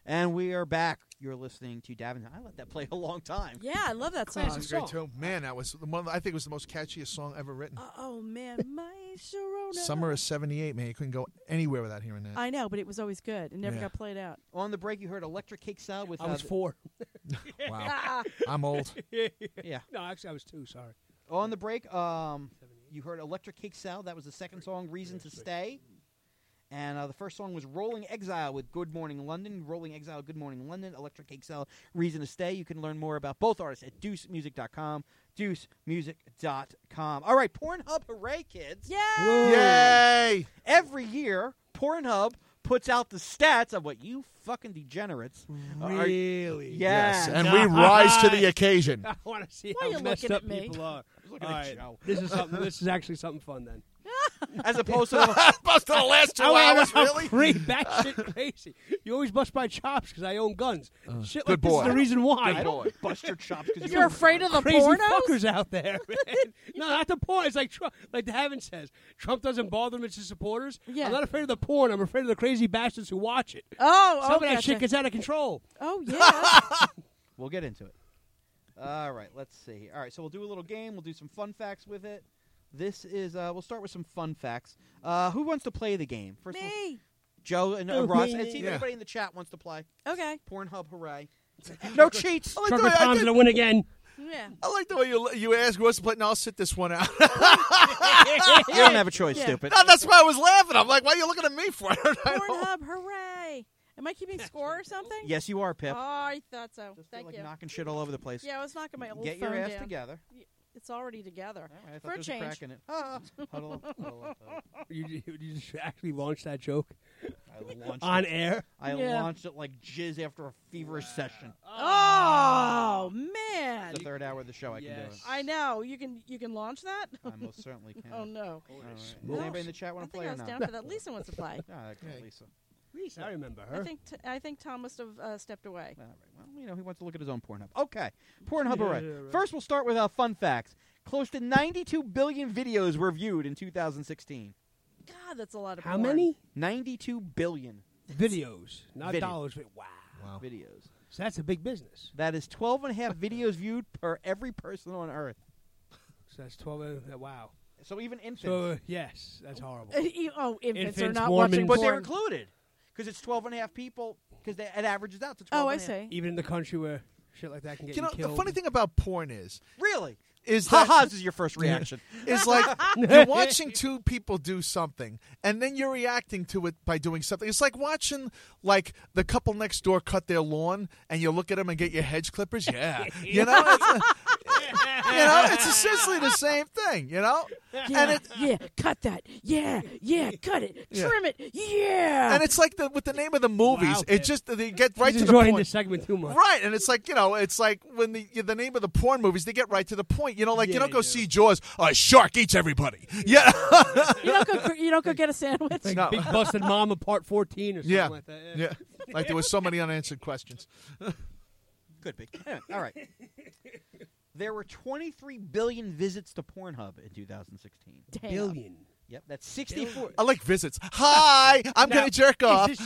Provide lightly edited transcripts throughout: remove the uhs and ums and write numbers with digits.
And we are back. You're listening to Davin. I let that play a long time. Yeah, I love that song. That's great too. Man, that was the one. I think it was the most catchiest song ever written. Oh man, my Sharona. Summer of '78, man. You couldn't go anywhere without hearing that. I know, but it was always good. It never got played out. On the break, you heard Electric Cake Salad with. I was 4. Wow, I'm old. Yeah. No, actually, I was 2. Sorry. On the break, you heard Electric Cake Salad. That was the second song, Reason to Stay. And the first song was Rolling Exile with Good Morning London. Rolling Exile, Good Morning London, Electric Cake Salad, Reason to Stay. You can learn more about both artists at deucemusic.com, deucemusic.com. All right, Pornhub, hooray, kids. Yay! Every year, Pornhub puts out the stats of what you fucking degenerates. Really? Yes, Yeah. and we rise to the occasion. I want to see Why are how you messed looking up at me? people are. Looking All at right, Joe. this is something. This is actually something fun then. As opposed to the, Supposed to the last 2 I wanna hours, know how really? batshit crazy. You always bust my chops because I own guns. Shit good like this boy. is the reason why. I don't bust your chops because You're afraid of the crazy pornos? fuckers out there, man. No, not the porn. It's like Trump, like Davin says. Trump doesn't bother him; it's his supporters. Yeah. I'm not afraid of the porn. I'm afraid of the crazy bastards who watch it. Oh, Some of that gotcha. shit gets out of control. Oh, yeah. We'll get into it. All right, let's see. All right, so we'll do a little game. We'll do some fun facts with it. This is, we'll start with some fun facts. Who wants to play the game? First of all, Me. Joe and Oh, Ross. me. And see if Yeah. anybody in the chat wants to play. Okay. Pornhub, hooray. No cheats. I like the Trucker way- Tom's gonna win again. Yeah. I like the way you ask who wants to play. No, I'll sit this one out. You don't have a choice, Yeah. stupid. No, that's why I was laughing. I'm like, why are you looking at me for? I don't know. Pornhub, hooray. Am I keeping score or something? Yes, you are, Pip. Oh, I thought so. Just feel Thank like you. knocking shit all over the place. Yeah, I was knocking my old Get phone your ass down. together. It's already together. All right, I For thought a there was a change. crack in it. Ah, huddle up, huddle up, huddle up. You just actually launched that joke I launched on it. air. I Yeah. launched it like jizz after a feverish session. Oh, man. It's the third hour of the show. I can do it. Yes. I know. You can launch that? I most certainly can. Oh, no. All right. Does smokes. anybody in the chat want I to think play I or was not? down for that. Lisa wants to play. Ah, okay, Lisa. Lisa, I remember her. I think Tom must have stepped away. All right. Well, he wants to look at his own Pornhub. Okay. Pornhub, Yeah, hooray. yeah, right. First, we'll start with fun facts. Close to 92 billion videos were viewed in 2016. God, that's a lot of How porn. many 92 billion videos? Not Video. dollars. But wow. videos. So that's a big business. That is 12 and a half videos viewed per every person on Earth. So that's 12. Wow. So even infants. So yes, that's horrible. Oh, infants are Infants, not Mormons. watching But porn. they're included. Because it's 12 and a half people. Because it averages out to 12 Oh, I and a half. see. Even in the country where shit like that can get You know, killed. the funny thing about porn is Really? that Ha-ha, this is your first reaction. is like you're watching two people do something, and then you're reacting to it by doing something. It's like watching like the couple next door cut their lawn, and you look at them and get your hedge clippers. Yeah, you know, it's essentially the same thing. You know, Yeah, yeah, cut that. Yeah, cut it. Yeah. Trim it. Yeah. and it's like with the name of the movies, Wow, it Pip. just they get right He's to the enjoying point. this segment too much. Right, and it's like it's like when the name of the porn movies, they get right to the point. You know, like Yeah, you don't they go do. see Jaws. A shark eats everybody. Yeah, you don't go get a sandwich. Like No. Big Busted Mama Part 14 or something yeah, like that. yeah. Like there was so many unanswered questions. Could be. Yeah, all right. There were 23 billion visits to Pornhub in 2016. Damn. Billion. Yep, that's 64. I like visits. Hi, I'm Now, gonna jerk off. Is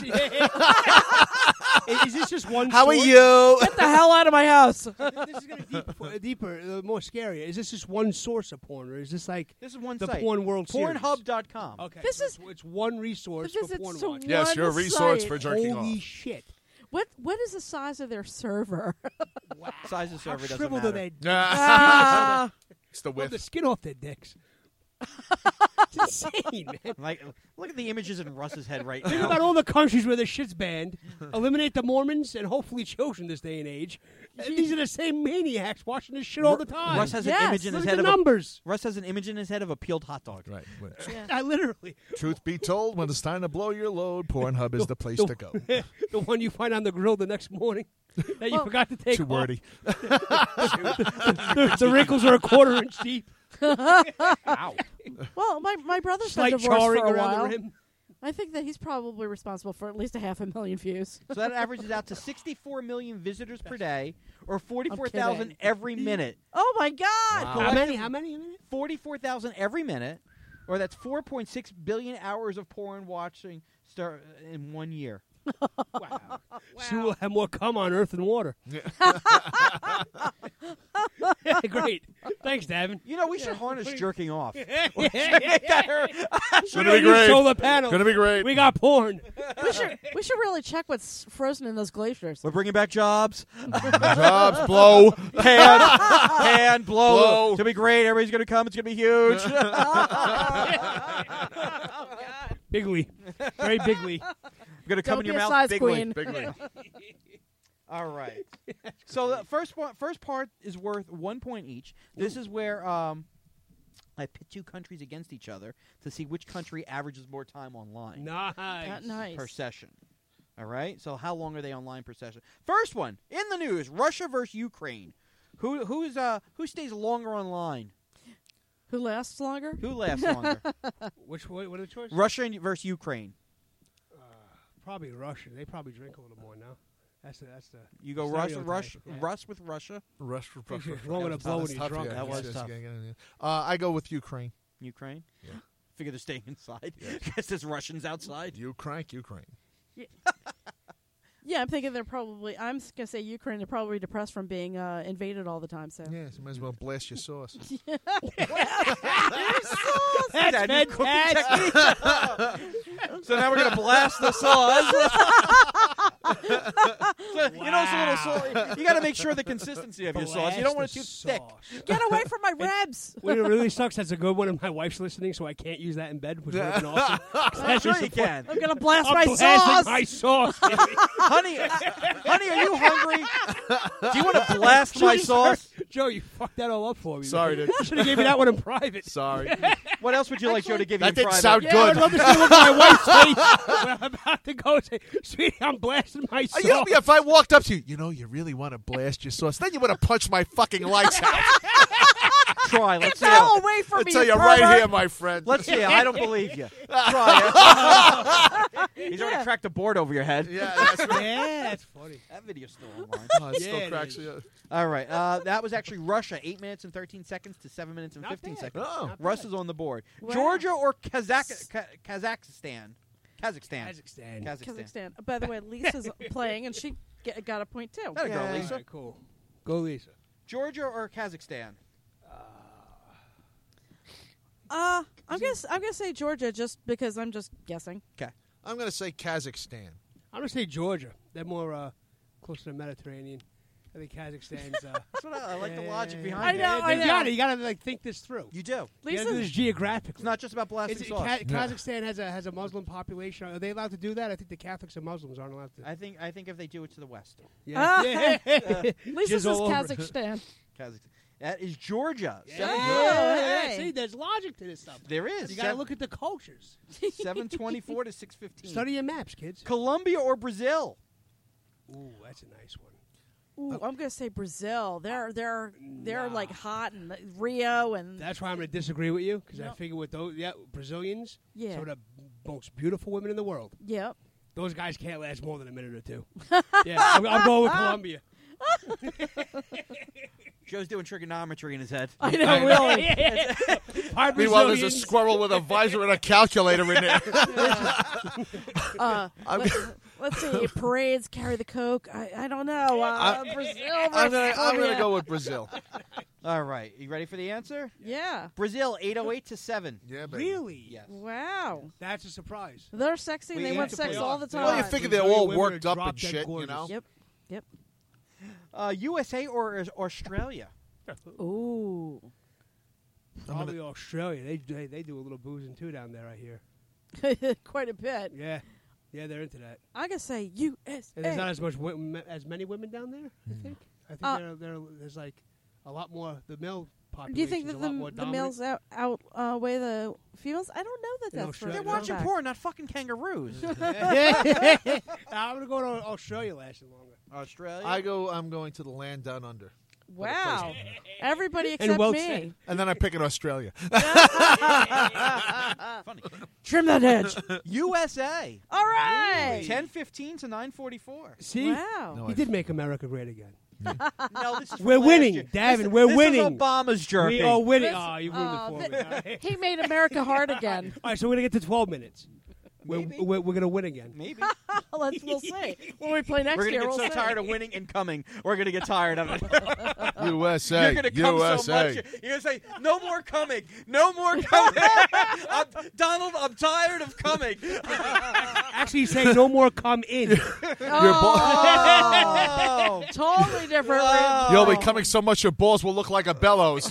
this just one? How are source? you? Get the hell out of my house. This is going to deeper, more scary. Is this just one source of porn, or is this like This is one the site. Porn World Series? Pornhub.com. Okay, This so is- it's one resource This for is porn so watching. Yes, one you're a resource site. for jerking Holy off. shit! What is the size of their server? Wow. Size of How server doesn't shriveled matter. are they? Ah. It's the Rub the whiff. skin off their dicks. It's insane, man. Like, look at the images in Russ's head right Think now. about all the countries where the shit's banned. Eliminate the Mormons and hopefully children this day and age. And these are the same maniacs watching this shit all the time. Russ has Yes. an image in Look his at head the of numbers. Russ has an image in his head of a peeled hot dog. Right. Yeah. I literally. Truth be told, when it's time to blow your load, Pornhb is the place to go. The one you find on the grill the next morning that you forgot to take Too off. wordy. The wrinkles are a quarter-inch deep. Ow. Well, my brother's been Slight divorced charring for a around while. the rim. I think that he's probably responsible for at least 500,000 views. So that averages out to 64 million visitors per day, or I'm 44,000 kidding. every minute. Oh my God! Wow. How many? How many a minute? 44,000 every minute, or that's 4.6 billion hours of porn watching in 1 year. Wow. She will have more cum on Earth than water. Great. Thanks, Davin. You know, we should harness jerking off. Yeah. Gonna be great. Solar panels. Gonna be great. We got porn. We should really check what's frozen in those glaciers. We're bringing back jobs. Jobs, blow. Hand, blow. Blow. It's going to be great. Everybody's going to come. It's going to be huge. Bigly. Very bigly. Going to come Don't in be your a mouth size bigly. queen. Bigly. All right. So the first part is worth 1 point each. This is where I pit two countries against each other to see which country averages more time online Nice. Nice. per session. All right. So how long are they online per session? First one in the news: Russia versus Ukraine. Who stays longer online? Who lasts longer? Who lasts longer? What are the choices? Russia versus Ukraine. Probably Russia. They probably drink a little more now. That's the. You go Russia, stereotype. Yeah. Russ with Russia. Rush. He's rolling a blow when he's drunk. That was tough. I go with Ukraine. Ukraine. Yeah. Figure they're staying inside. Yes. Guess there's Russians outside. You crank Ukraine. Yeah, I'm thinking they're probably. I'm gonna say Ukraine. They're probably depressed from being invaded all the time. So Yeah, so might as well blast your sauce. That's That new cooking fantastic. technique. So now we're gonna blast the sauce. So, you know, it's a little sauce. You got to make sure the consistency of your sauce. You don't want it too thick. get away from my ribs. What really sucks, that's a good one, and my wife's listening, so I can't use that in bed, which would have been awesome. I'm sure you can. I'm gonna blast I'm my blasting sauce. my sauce. Honey, are you hungry? Do you want to blast my sauce? Joe, you fucked that all up for me. Sorry, dude. I should have gave you that one in private. Sorry. What else would you like Joe to give you That in didn't private? sound Yeah, good. I'd love to see the look on my wife's face when I'm about to go and say, sweetie, I'm blasting my sauce. You know, if I walked up to you, you really want to blast your sauce, then you would have punched my fucking lights out. Try. Let's see. Get the hell away from I'll me, tell you you right pervert. here, my friend. Let's see. I don't believe you. Try it. He's already cracked a board over your head. Yeah, that's right. Yeah, that's funny. That video's still online. Oh, it Yeah, still it cracks is. you up. All right. That was actually Russia, 8 minutes and 13 seconds to 7 minutes and Not 15 bad. seconds. Oh. Not Russ bad. is on the board. Wow. Georgia or Kazakhstan? Kazakhstan. Kazakhstan. By the way, Lisa's playing, and she got a point too. That a girl, Yeah. Lisa. All right, cool. Go, Lisa. Georgia or Kazakhstan? I'm gonna say Georgia just because I'm just guessing. I'm going to say Kazakhstan. I'm going to say Georgia. They're more close to the Mediterranean. I think Kazakhstan's... That's what I like the logic I behind know, it. I know. You got to think this through. You do. You got to do Lisa, this geographically. It's not just about blasting sauce. Kazakhstan has a Muslim population. Are they allowed to do that? I think the Catholics and Muslims aren't allowed to. I think if they do it to the west. Yeah. Lisa Jizz says all over. Kazakhstan. Kazakhstan. That is Georgia. Yeah. Seven- Hey. See, there's logic to this stuff. There is. You got to look at the cultures. 724 to 615. Study your maps, kids. Colombia or Brazil? Ooh, that's a nice one. Ooh, I'm gonna say Brazil. They're like hot and Rio and That's why I'm going to disagree with you because I Yep. figure with those Brazilians, Yeah. some of the most beautiful women in the world. yep. Those guys can't last more than a minute or two. Yeah, I'm going with Colombia. Joe's doing trigonometry in his head. I know, really. Our Meanwhile, there's a Brazilians- squirrel with a visor and a calculator in there. Let's see. Parades carry the coke. I don't know. Brazil. I'm versus gonna Colombia. go with Brazil. All right. You ready for the answer? Yeah. Brazil, 808 to 7. Yeah, baby. Really? Yes. Wow. That's a surprise. They're sexy. We They have want to sex play all off. the time. Well, you figure they're Brazilian all women worked are up and drop-dead shit, gorgeous. you know? Yep. Yep. USA or Australia? Ooh. Probably Australia. They do a little boozing too down there, I hear. Quite a bit. Yeah, they're into that. I gotta say USA. And there's not as many women down there. I think. I think there's like a lot more. The male population. Do you think that the males outweigh the females? I don't know that In that's for Australia? They're a watching fact. porn, not fucking kangaroos. I'm gonna go to Australia lasting longer. Australia? I'm going to the land down under. Wow. Everybody And except well me. said. And then I pick in Australia. Funny. Trim that edge. USA. All right. 10:15 to 9:44. See, Wow. No, he did make America great again. No, this is from We're last winning, year. Davin, This- we're this winning. is Obama's jerking. We are winning. This- Oh, you ruined it for me. All right. He made America hard again. All right, so we're gonna get to 12 minutes. Maybe. We're going to win again. Maybe. We'll see. When we play next We're year, gonna get we'll so see. tired of winning and coming. We're gonna get tired of it. USA. You're gonna come USA. so much. You're gonna say, "No more coming. No more coming." Donald, I'm tired of coming. Actually, he's saying no more come in. Oh. Totally different. Wow. You'll be coming so much your balls will look like a bellows.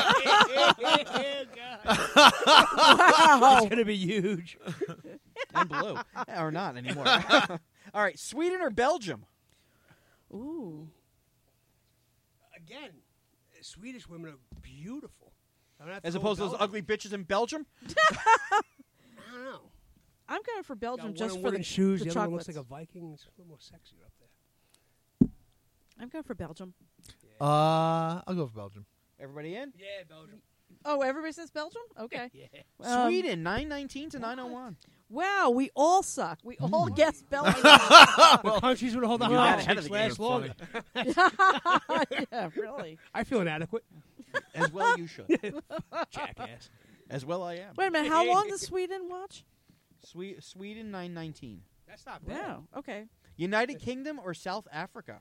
It's going to be huge. And blue, or not anymore. All right, Sweden or Belgium? Ooh. Again, Swedish women are beautiful. I'm gonna have As go opposed to with those Belgium. ugly bitches in Belgium? I don't know. I'm going for Belgium Got just one for wooden the shoes. the The other one looks chocolates. like a Viking. It's a little more sexy up there. I'm going for Belgium. I'll go for Belgium. Everybody in? Yeah, Belgium. Oh, everybody says Belgium? Okay. Yeah. Sweden, 919 to 901. Wow, we all suck. We all guessed Belgium. The countries would hold the You got hot ahead of chicks the game. last longer. Yeah, really. I feel inadequate. As well you should. Jackass. As well I am. Wait a minute. How long does Sweden watch? Sweden, 919. That's not bad. Wow. Okay. United Kingdom or South Africa?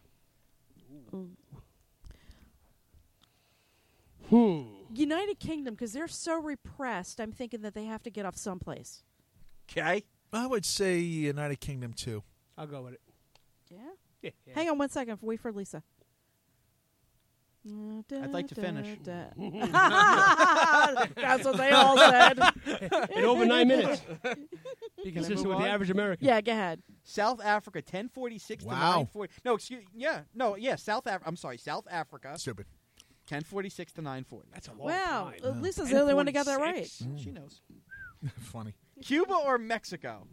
United Kingdom, because they're so repressed, I'm thinking that they have to get off someplace. Okay. I would say United Kingdom too. I'll go with it. Yeah? Yeah. Hang on 1 second. Wait for Lisa. I'd like to finish. That's what they all said. In over 9 minutes. Be Can I consistent move with the on? average American. Yeah, go ahead. South Africa, 1046 to Wow. 940. No, excuse. Yeah, no, yeah. South Africa. I'm sorry, South Africa, Stupid. 1046 to 940. That's a long Wow. time. Lisa's the only one that got that right. 10:46. She knows. Funny. Cuba or Mexico?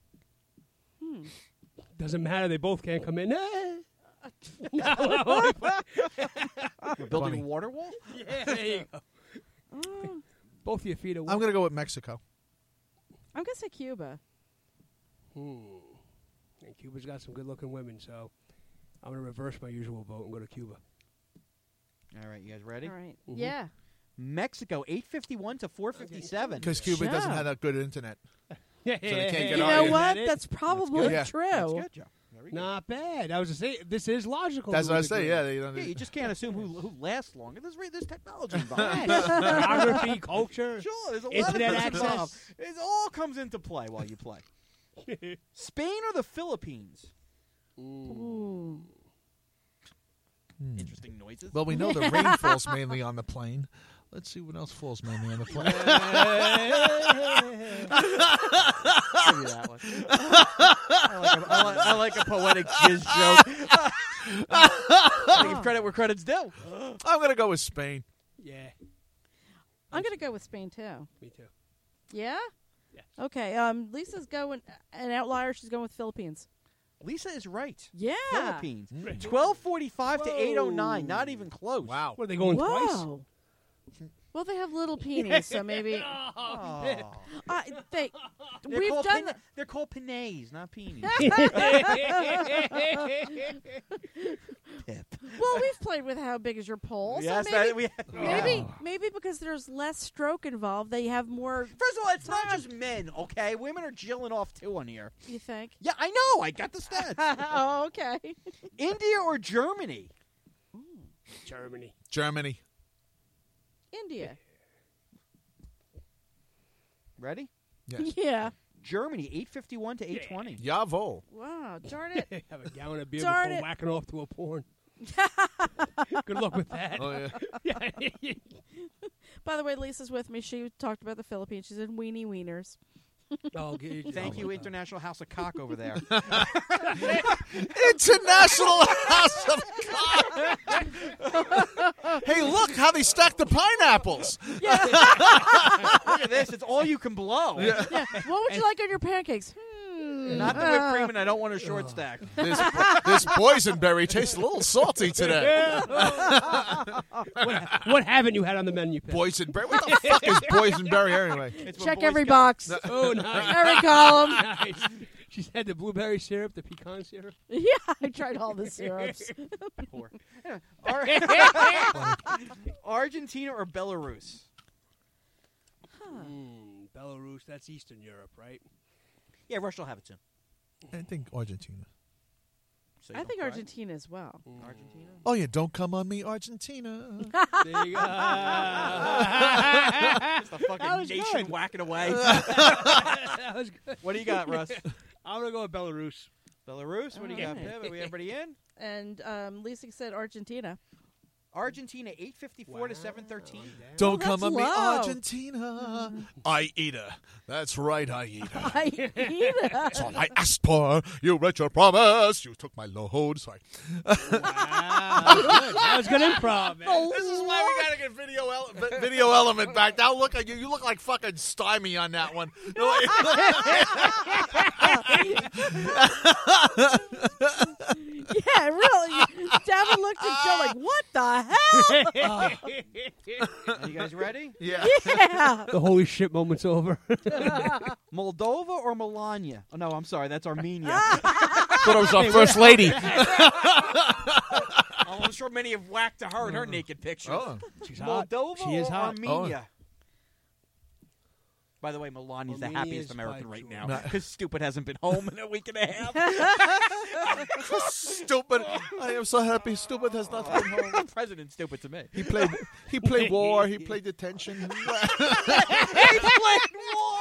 Doesn't matter. They both can't come in. We're building Funny. a water wall. Yeah, there you go. Both your feet are wet. I'm going to go with Mexico. I'm going to say Cuba. And Cuba's got some good-looking women, so I'm going to reverse my usual vote and go to Cuba. All right, you guys ready? All right. Mhm. Yeah. Mexico, 851 to 457. Because Cuba doesn't Sure. have that good internet. Yeah, they can't get You on know it. what? That That's probably Yeah. true. That's good, Joe. Very good. Not bad. I was to say this is logical. That's to what a I say. degree. Yeah, they don't. Yeah, you just can't assume who lasts longer. There's technology involved. Geography, culture. Sure, there's a lot Internet of things access. involved. It all comes into play while you play. Spain or the Philippines? Ooh. Interesting noises. Well, we know the rain falls mainly on the plane. Let's see what else falls mainly on the plane. Give you that one. I like a poetic jizz joke. Gotta give credit where credit's due. I'm going to go with Spain. Yeah, I'm going to go with Spain, too. me too. Yeah? Yeah. Okay. Lisa's going, an outlier, she's going with Philippines. Lisa is right. Yeah. Philippines. 1245 to 809. Not even close. Wow. What are they going twice? Wow. Well, they have little peenies, so maybe. Oh. We've done that. They're called pinays, not peenies. Pip. Well, we've played with how big is your pole. Yes, so maybe, that, we, maybe because there's less stroke involved, they have more. First of all, it's not just men, okay? Women are jilling off too on here. You think? Yeah, I know. I got the stats. Oh, okay. India or Germany? Germany. Germany. India. Ready? Yes. Yeah. Germany, 851 to 820. Jawohl. Wow. Darn it. Have a gallon of beer Darn before it. whacking off to a porn. Good luck with that. Oh, yeah. By the way, Lisa's with me. She talked about the Philippines. She's in Weenie Wieners. Oh, good. Thank you, International House of Cock over there. International House of Cock. Hey, look how they stack the pineapples. Look at this. It's all you can blow. Yeah. What would you like on your pancakes? Not the whipped cream, and I don't want a short stack. This boysenberry tastes a little salty today. What haven't you had on the menu? Pip? Boysenberry? What the fuck is boysenberry anyway? It's when Check Boy every Scouts- box. Oh, nice. Every column. Nice. She's had the blueberry syrup, the pecan syrup. Yeah, I tried all the syrups. Poor. Argentina or Belarus? Belarus, that's Eastern Europe, right? Yeah, Russia will have it soon. I think Argentina. So you I don't think cry? Argentina as well. Argentina. Oh yeah, don't come on me, Argentina. There you go. Just the fucking That was nation good. whacking away. That was good. What do you got, Russ? I'm gonna go with Belarus. Belarus. What do you got, Alright. Pip? Are we everybody in? And Lisa said Argentina. Argentina, 8:54 to 7:13. Don't that's come on me, low. Argentina. I eat her. That's right, I eat her. Argentina. That's all I asked for. You read your promise. You took my load. Sorry. Wow. That was good improv, man. This is why we gotta get video element back. Now look at you. You look like fucking Stymie on that one. Yeah, really. Davin looked at Joe like, what the hell? Are you guys ready? Yeah. Yeah. The holy shit moment's over. Moldova or Melania? Oh, no, I'm sorry. That's Armenia. Thought it was our first lady. I'm sure many have whacked to her in her naked pictures. Oh. She's hot. Moldova She is or hot. Armenia? By the way, Melania's the Armenia happiest is American by right George. now because Stupid hasn't been home in a week and a half. Stupid. I am so happy. Stupid has not been home. The president's stupid to me. He played war. He played detention. He played war.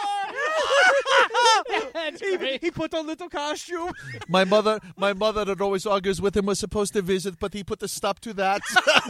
He put on little costume. my mother that always argues with him was supposed to visit, but he put a stop to that.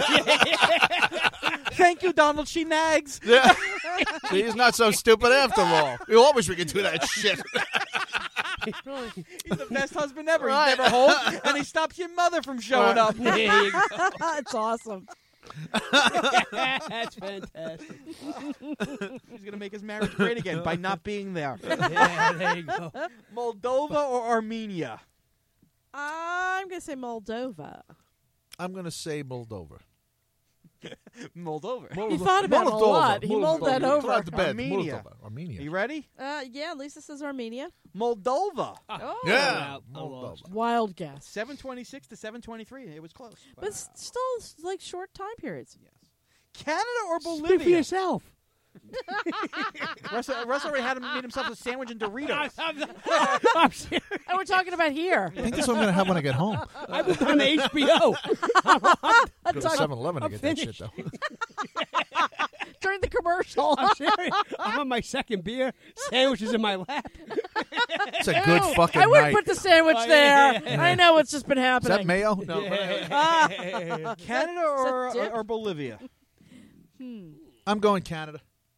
Thank you, Donald. She nags. Yeah. See, he's not so stupid after all. We always we can do that shit. He's the best husband ever. Right. He's never home, and he stops your mother from showing up. There you go. It's awesome. That's fantastic. He's going to make his marriage great again by not being there. Yeah, there you go. Moldova or Armenia? I'm going to say Moldova. I'm going to say Moldova. Moldova. He thought about it a lot. He mulled that over. Throw out the bed. Armenia. Moldova. Armenia. You ready? Yeah, Lisa says Armenia. Moldova. Oh. Yeah. I lost. Wild guess. 726 to 723. It was close. But it's still like short time periods. Yes. Canada or Speak for Bolivia? yourself. Russ already had made himself a sandwich and Doritos. I'm serious. And we're talking about here. I think that's what I'm going to have when I get home. I was on HBO. Go to 7-Eleven to I'm get finished. that shit, though. During the commercial. I'm serious. I'm on my second beer. Sandwiches in my lap. It's a good Ew, fucking I wouldn't night. put the sandwich Oh, there. yeah. I know what's just been Is happening. that mayo? No. Yeah. Canada dip? or Bolivia? I'm going Canada.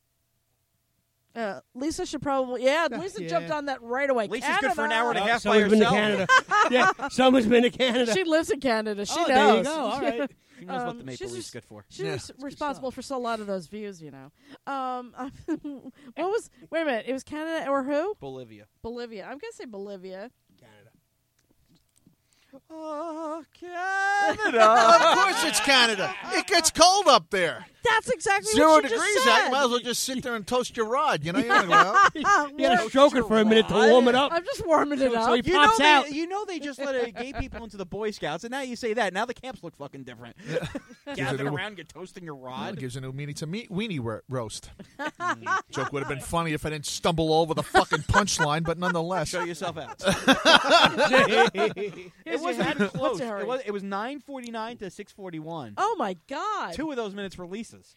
Lisa should probably. Yeah, Lisa Yeah. jumped on that right away. Lisa's good for an hour and a Canada. half by Someone's been to herself. Canada. Yeah, someone's been to Canada. She lives in Canada. She oh, knows. there you go. All right. She knows what the Maple she's Leaf's just- good for. She's Yeah. responsible for a lot of those views, you know. What was? Wait a minute. It was Canada or who? Bolivia. Bolivia. I'm gonna say Bolivia. Canada. Oh, Of Canada. course it's Canada. It gets cold up there. That's exactly 0 what she degrees just out. said. You might as well just sit there and toast your rod. You know, you're not gonna go out. You gotta stroke it for a minute to warm it up. I'm just warming it up. So he pops out. You know they just let gay people into the Boy Scouts, and now you say that. Now the camps look fucking different. Gathered around, get toasting your Well, rod. it gives a new meaning to weenie roast. Joke would have been funny if I didn't stumble over the fucking punchline, but nonetheless. Show yourself out. It It wasn't that close. Hurry. It was 9:49 to 6:41. Oh my God. 2 of those minutes were Lisa's.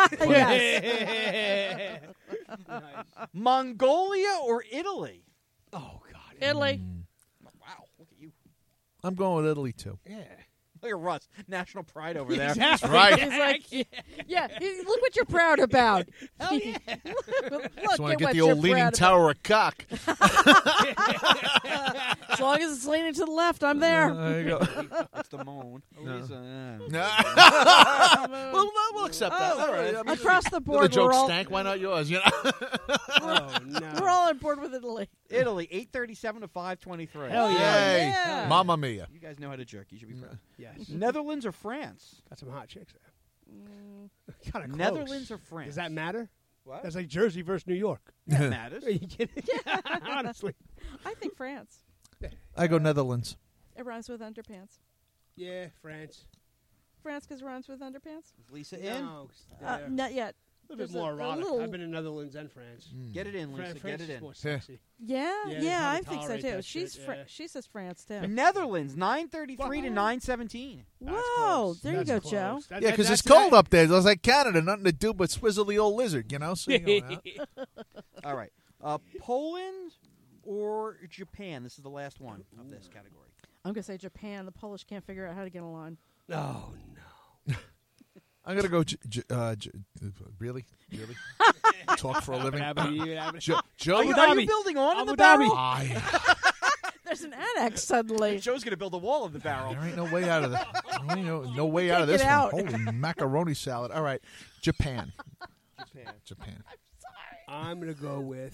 Yes. Mongolia or Italy? Oh God. Italy. Wow, look at you. I'm going with Italy, too. Yeah. Look at Russ. National pride over there. Exactly. Right. He's like, yeah. Look what you're proud about. Hell yeah. Look Just want at to get what the you're old leaning proud tower of cock. about. As long as it's leaning to the left, I'm there. There you go. That's the moan. Lisa, Well, we'll accept that. All right. I mean, Across the the board, joke we're all, stank. Why not yours? You know? Oh no. we're all on board with Italy. Italy, 8:37 to 5:23. Hell yeah. Yay. yeah. Mamma mia. You guys know how to jerk. You should be proud. Yes. Netherlands or France? Got some hot chicks there. Kind of close. Netherlands or France? Does that matter? What? That's like Jersey versus New York. That matters. Are you kidding? Honestly. I think France. I go Netherlands. It rhymes with underpants. Yeah, France. France because it rhymes with underpants. Is Lisa in? No, Not yet. A There's bit more a erotic. little- I've been in Netherlands and France. Get it in, Lisa. France Get it is in. more sexy. Yeah, Yeah, yeah, they I probably think so tolerate too. that shit, yeah. She says France too. Netherlands, 9:33 to Wow. 9:17. That's Whoa, close. there you That's go, Joe. close. That- Yeah, that- because it's that's- cold up there. It's like Canada, nothing to do but swizzle the old lizard, you know? So you're going out. All right. Poland or Japan? This is the last one of this category. I'm gonna say Japan. The Polish can't figure out how to get a line. Oh, no. I'm going to go. Really? Talk for a living? Joe? Are you Dhabi. building on in Abu the barrel? There's an annex suddenly. Joe's going to build a wall in the barrel. There ain't no way out of that. No way out of this Take it out. one. Holy macaroni salad. All right. Japan. Japan. I'm going to go with...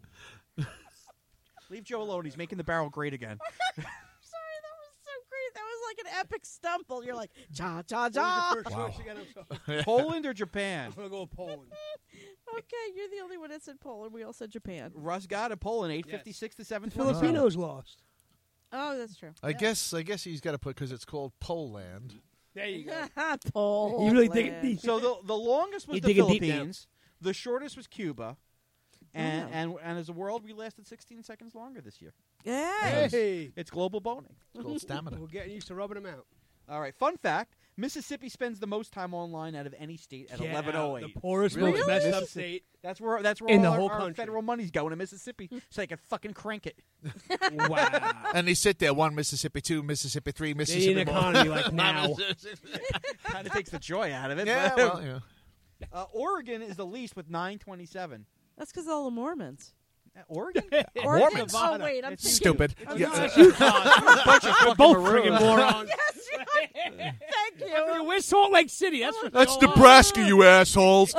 Leave Joe alone. He's making the barrel great again. Sorry, that was so great. That was like an epic stumble. You're like, cha, cha, cha. Wow. Poland or Japan? I'm going to go with Poland. Okay, you're the only one that said Poland. We all said Japan. Russ got it. Poland, 8:56 to The 7:27. Filipinos lost. Oh, that's true. I guess he's got to put, because it's called Poland. There you go. Poland. You really dig it deep. So the longest was You the dig it deep now. Philippines. The shortest was Cuba. And as a world, we lasted 16 seconds longer this year. Yeah. Hey. It's global boning. It's called stamina. We're getting used to rubbing them out. All right. Fun fact: Mississippi spends the most time online out of any state at Get 11:08. out. The poorest, Really? most messed up Mississippi. state. That's where In the all whole our country. federal money's going to Mississippi, so they can fucking crank it. Wow. And they sit there, 1 Mississippi, 2 Mississippi, 3 They Mississippi. need an economy like now. Kind of takes the joy out of it. Yeah, but- well, yeah. Oregon is the least with 9:27. That's because all the Mormons. Oregon? Oregon. Nevada. Oh, wait. I'm It's thinking- Stupid. I'm Yeah. thinking- bunch of fucking Both maroons. friggin' morons. Thank I you. mean, we're Salt Lake City. That's what That's they all are. Nebraska, you assholes.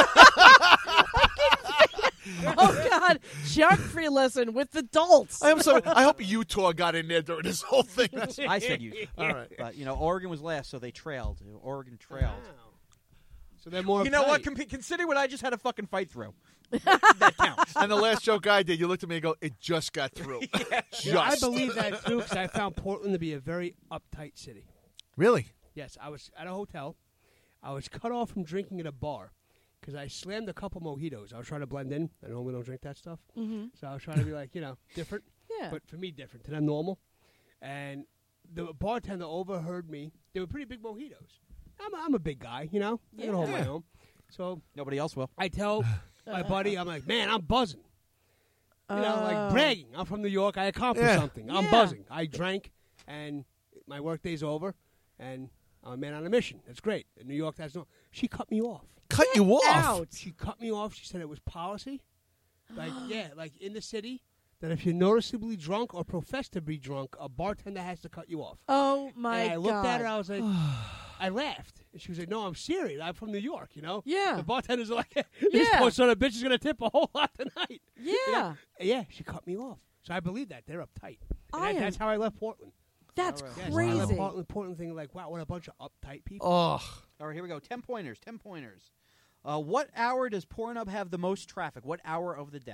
Oh, God. Geography lesson with adults. I am sorry. I hope Utah got in there during this whole thing. I said you. All right. But, Oregon was last, so they trailed. Oregon trailed. Wow. So they're more You know what? uptight. Consider what I just had to fucking fight through. That counts. And the last joke I did, you looked at me and go, it just got through. You know, I Just. believe that too because I found Portland to be a very uptight city. Really? Yes, I was at a hotel. I was cut off from drinking at a bar because I slammed a couple mojitos. I was trying to blend in. I normally don't drink that stuff. Mm-hmm. So I was trying to be like, different. Yeah. But for me, different. To them, normal. And the bartender overheard me. They were pretty big mojitos. I'm a big guy, I can hold my Yeah. own. So Nobody else will. I tell my buddy, I'm like, man, I'm buzzing. Like Oh. bragging. I'm from New York. I accomplished Yeah. something. I'm Yeah. buzzing. I drank, and my work day's over, and I'm a man on a mission. That's great. In New York, that's no. She cut me off. Cut you off. Out. She cut me off. She said it was policy. Like in the city, that if you're noticeably drunk or profess to be drunk, a bartender has to cut you off. Oh, my And I God. looked at her. I was like, I laughed. And she was like, no, I'm serious. I'm from New York, Yeah. The bartenders are like, this Yeah. poor son of a bitch is going to tip a whole lot tonight. Yeah. Yeah, she cut me off. So I believe that. They're uptight. And I am- that's how I left Portland. That's All right. Yes, I crazy. left Portland thinking like, wow, what a bunch of uptight people. Oh. All right, here we go. 10 pointers. 10 pointers. What hour does Pornhub have the most traffic? What hour of the day?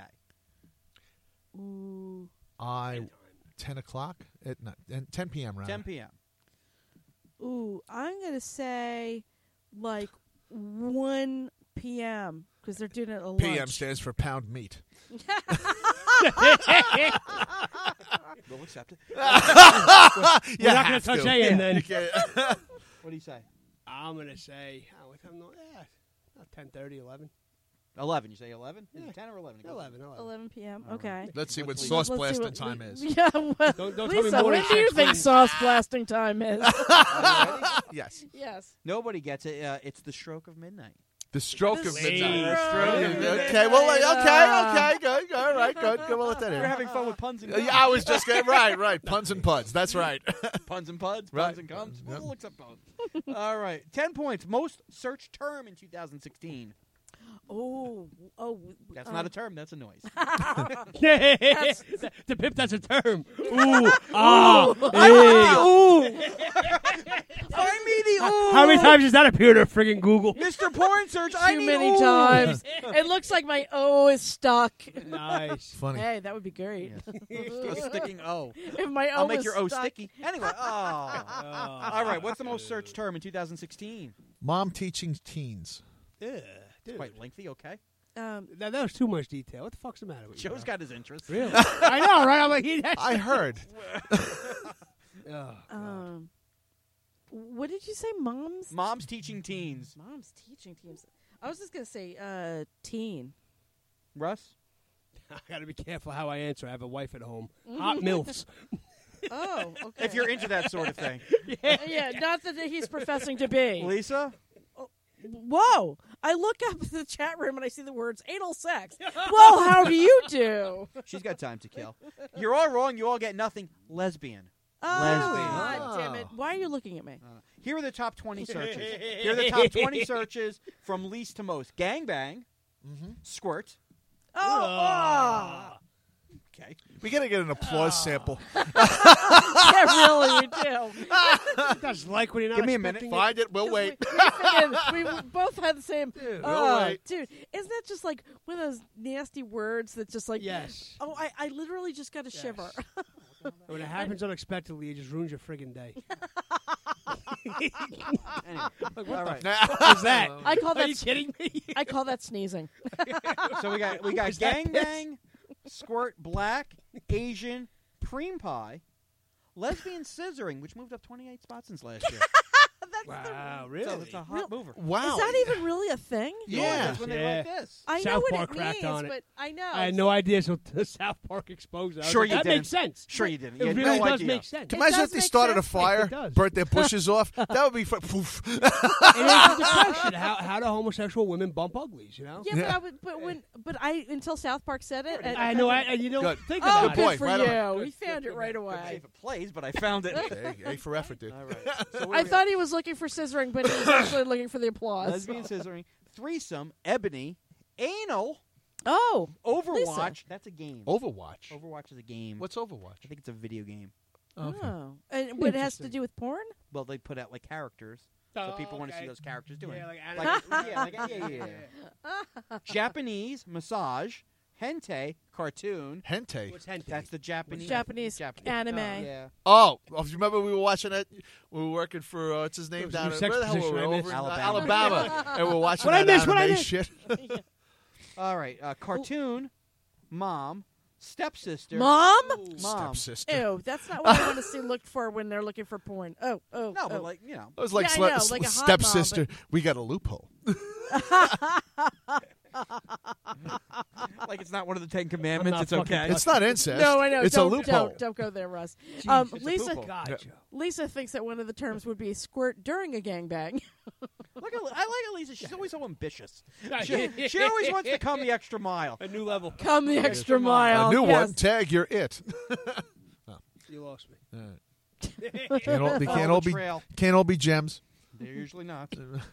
Ooh. 10 o'clock at night. 10 p.m., right? 10 p.m. Ooh, I'm going to say like 1 p.m. because they're doing it at lunch. PM stands for pound meat. We'll accept it. We're not going to touch AM then. What do you say? I'm going to say, what time? About 10:30, 11. 11. You say 11? Is Yeah. it 10 or 11? 11. 11 p.m. All Okay. right. Let's see what Let's see sauce Let's see blasting what- time is. Yeah, well, Don't tell me Lisa, morning when do you sex, think please. sauce blasting time is? Yes. Yes. Nobody gets it. It's the stroke of midnight. The stroke The of stroke midnight. of midnight. Okay, well, okay, good. All right, good. We'll let that We're in. having fun with puns and Yeah, I was just getting right. Puns and puds. That's right. puns and puds, Right. puns and comes. Yep. We'll accept both. All right. 10 points. Most searched term in 2016. Oh. That's not a term. That's a noise. The pip, that's a term. Ooh. Ooh. I mean the ooh. How many times does that appear to friggin' Google? Mr. Porn Search, I Too need many ooh. times. It looks like my O is stuck. Nice. Funny. Hey, that would be great. A sticking O. If my O I'll make was your O stuck. sticky. Anyway, all right. What's the most searched term in 2016? Mom teaching teens. Yeah. Dude. Quite lengthy. Okay. That was too much detail. What the fuck's the matter with you? Joe's got his interest. Really? I know, right? I'm like, I heard. Oh, what did you say, moms? Moms teaching teens. Moms teaching teams. I was just gonna say teen. Russ. I got to be careful how I answer. I have a wife at home. Hot milfs. Oh, okay. If you're into that sort of thing. yeah, not that he's professing to be. Lisa. Whoa! I look up at the chat room and I see the words anal sex. Well, how do you do? She's got time to kill. You're all wrong. You all get nothing. Lesbian. Oh, Lesbian. God damn it! Why are you looking at me? Here are the top 20 searches. Here are the top 20 searches from least to most. Gangbang. Squirt. Oh, Okay. We got to get an applause sample. yeah, really, you do. That's like when you're not Give me a minute. expecting Find it. We'll wait. We both had the same. we'll wait. Dude, isn't that just like one of those nasty words that's just like? Yes. Oh, I literally just got a shiver. When it happens unexpectedly, it just ruins your friggin' day. Anyway. All right. What's that? I call Are that. you kidding me? I call that sneezing. So we got Is that gangbang, squirt, black, Asian, preem pie, lesbian scissoring, which moved up 28 spots since last year. Wow, So really? it's a hot mover. Wow. Is that even really a thing? Yeah. That's when they write this. I know South what Park it cracked means, on it. but I know. I had no idea until South Park exposed it. I was Sure like, you that didn't. makes sense. Sure you didn't. It You had really no does idea. make sense. It Imagine does if they make started sense. a fire, It does. burnt their bushes off. That would be fun. Poof. It answers the question: how do homosexual women bump uglies? You know? Yeah, but I until South Park said it. And, I know, and you don't Good. think Oh, about Good good point. it. for Right on. you. He found it right I don't know away. if it plays, but I found it. A for effort, dude. All right. So where I we thought he was looking for scissoring, but he was actually looking for the applause. lesbian scissoring, threesome, ebony, anal, Oh, Overwatch. Lisa. That's a game. Overwatch. Overwatch is a game. What's Overwatch? I think it's a video game. Okay. oh, and what it has to do with porn? Well, they put out like characters, so people want to see okay. those characters doing. Yeah, it. like Yeah. Japanese massage, hentai, cartoon. Hentai. What's hentai? That's the Japanese Japanese anime. Yeah. Oh, you remember we were watching it? We were working for what's his name It was down a in sex where the hell were we? position I Over in missed. Alabama, and we're watching What'd I that miss? What'd I anime miss? shit. All right. Cartoon, mom, stepsister, Mom? mom. Stepsister. Ew, that's not what I want to see looked for when they're looking for porn. Oh. No, oh. but like you know, It was like, Yeah, I know, like a hot stepsister. mom, We got a loophole. like it's not one of the 10 Commandments. not It's okay. fucking- It's not incest. No, I know. It's don't, a loophole. Don't go there, Russ. it's a Lisa, poophole. Gotcha. Lisa thinks that one of the terms would be squirt during a gangbang. Look at I like Elisa. She's always so ambitious. She always wants to come the extra mile. A new level. Come the extra mile. A new yes. one. Tag, you're it. You lost me. Can't all, they Follow can't the all be trail. can't all be gems. They're usually not.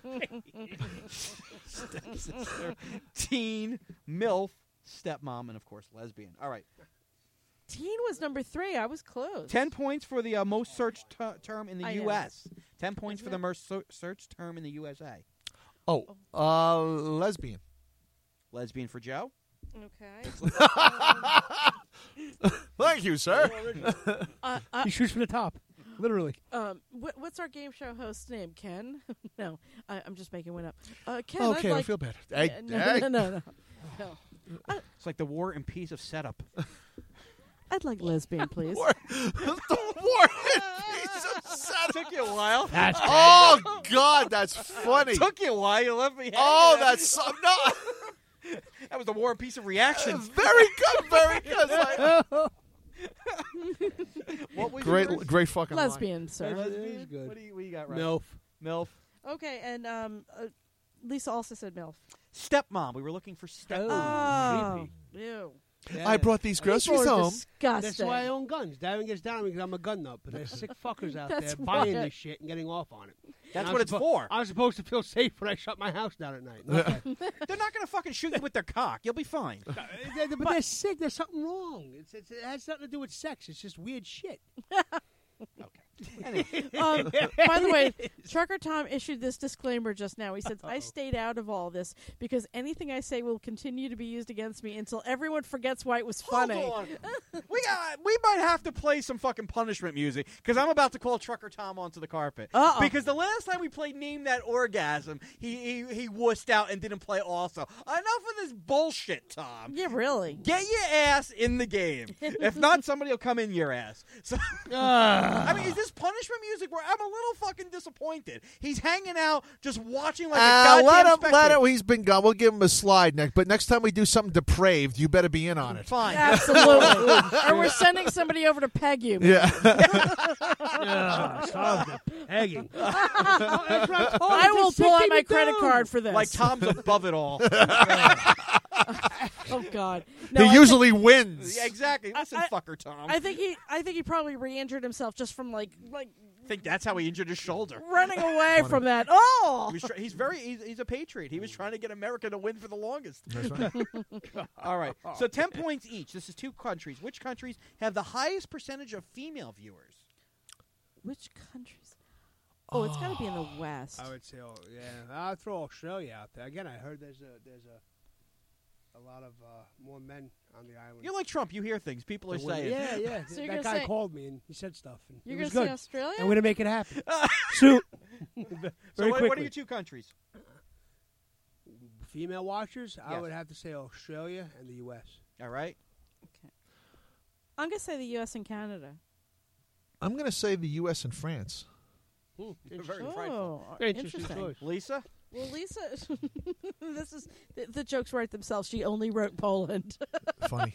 Stepsister, teen, MILF, stepmom, and of course lesbian. All right. Teen was number 3. I was close. 10 points for the most searched term in the I know. U.S. 10 points Isn't for the it? most searched term in the USA. Oh, lesbian. Lesbian for Joe. Okay. Thank you, sir. He shoots from the top. Literally. What's our game show host's name? Ken? No, I'm just making one up. Ken, Okay, I'd I like, feel better. Hey, no. It's like the War and Peace of setup. I'd like lesbian, please. War and Peace of setup. Took you a while. That's Oh God, that's funny. Took you a while. You left me hanging. Oh, that's so, no. That was the War and Peace of reactions. Very good, very good. Like, What was great, yours? great fucking line. Lesbian, sir. Lesbian. is good. What do you got right? MILF. MILF. Okay, and Lisa also said MILF. Stepmom. We were looking for stepmom. Oh, ew. Yeah. I brought these groceries People are home. disgusting. That's why I own guns. Darren gets down on me because I'm a gun nut, but there's sick fuckers out That's there buying why. this shit and getting off on it. That's And what I'm it's suppo- for. I'm supposed to feel safe when I shut my house down at night. Okay. They're not going to fucking shoot you with their cock. You'll be fine. But they're sick. There's something wrong. It has nothing to do with sex. It's just weird shit. Okay. By the way, Trucker Tom issued this disclaimer just now. He said, I stayed out of all this because anything I say will continue to be used against me until everyone forgets why it was funny. Hold on. We might have to play some fucking punishment music because I'm about to call Trucker Tom onto the carpet. Uh-oh. Because the last time we played Name That Orgasm, he wussed out and didn't play also. Enough of this bullshit, Tom. Yeah, really. Get your ass in the game. If not, somebody will come in your ass. So, I mean, is this punishment music where I'm a little fucking disappointed? He's hanging out, just watching like a goddamn let spectator. him. He's been gone. We'll give him a slide next. But next time we do something depraved, you better be in on it. Fine. Absolutely. Or we're sending somebody over to peg you. Yeah. Stop the pegging. I will pull out my credit card for this. Like Tom's above it all. Oh God. No, He usually wins. Yeah, exactly. Listen, fucker, Tom. I think he probably re-injured himself just from like I think that's how he injured his shoulder. running away from that. Oh. He's a patriot. He was trying to get America to win for the longest. That's right. All right. So 10 points each. This is 2 countries. Which countries have the highest percentage of female viewers? Which countries? Oh, it's got to be in the West. I would say, I'll throw Australia out there. Again, I heard there's a lot of more men on the island. You're like Trump. You hear things. People are saying. Yeah. So you're that gonna guy say- called me and he said stuff. And You're it going was to say good. Australia? I'm going to make it happen. Soon. So Very what are quickly. your 2 countries? Female watchers, I Yes. would have to say Australia and the U.S. All right. I'm going to say the U.S. and Canada. I'm going to say the U.S. and France. Very frightful. Oh, Interesting interesting. choice. Lisa? Well, Lisa, this is the jokes write themselves. She only wrote Poland. Funny.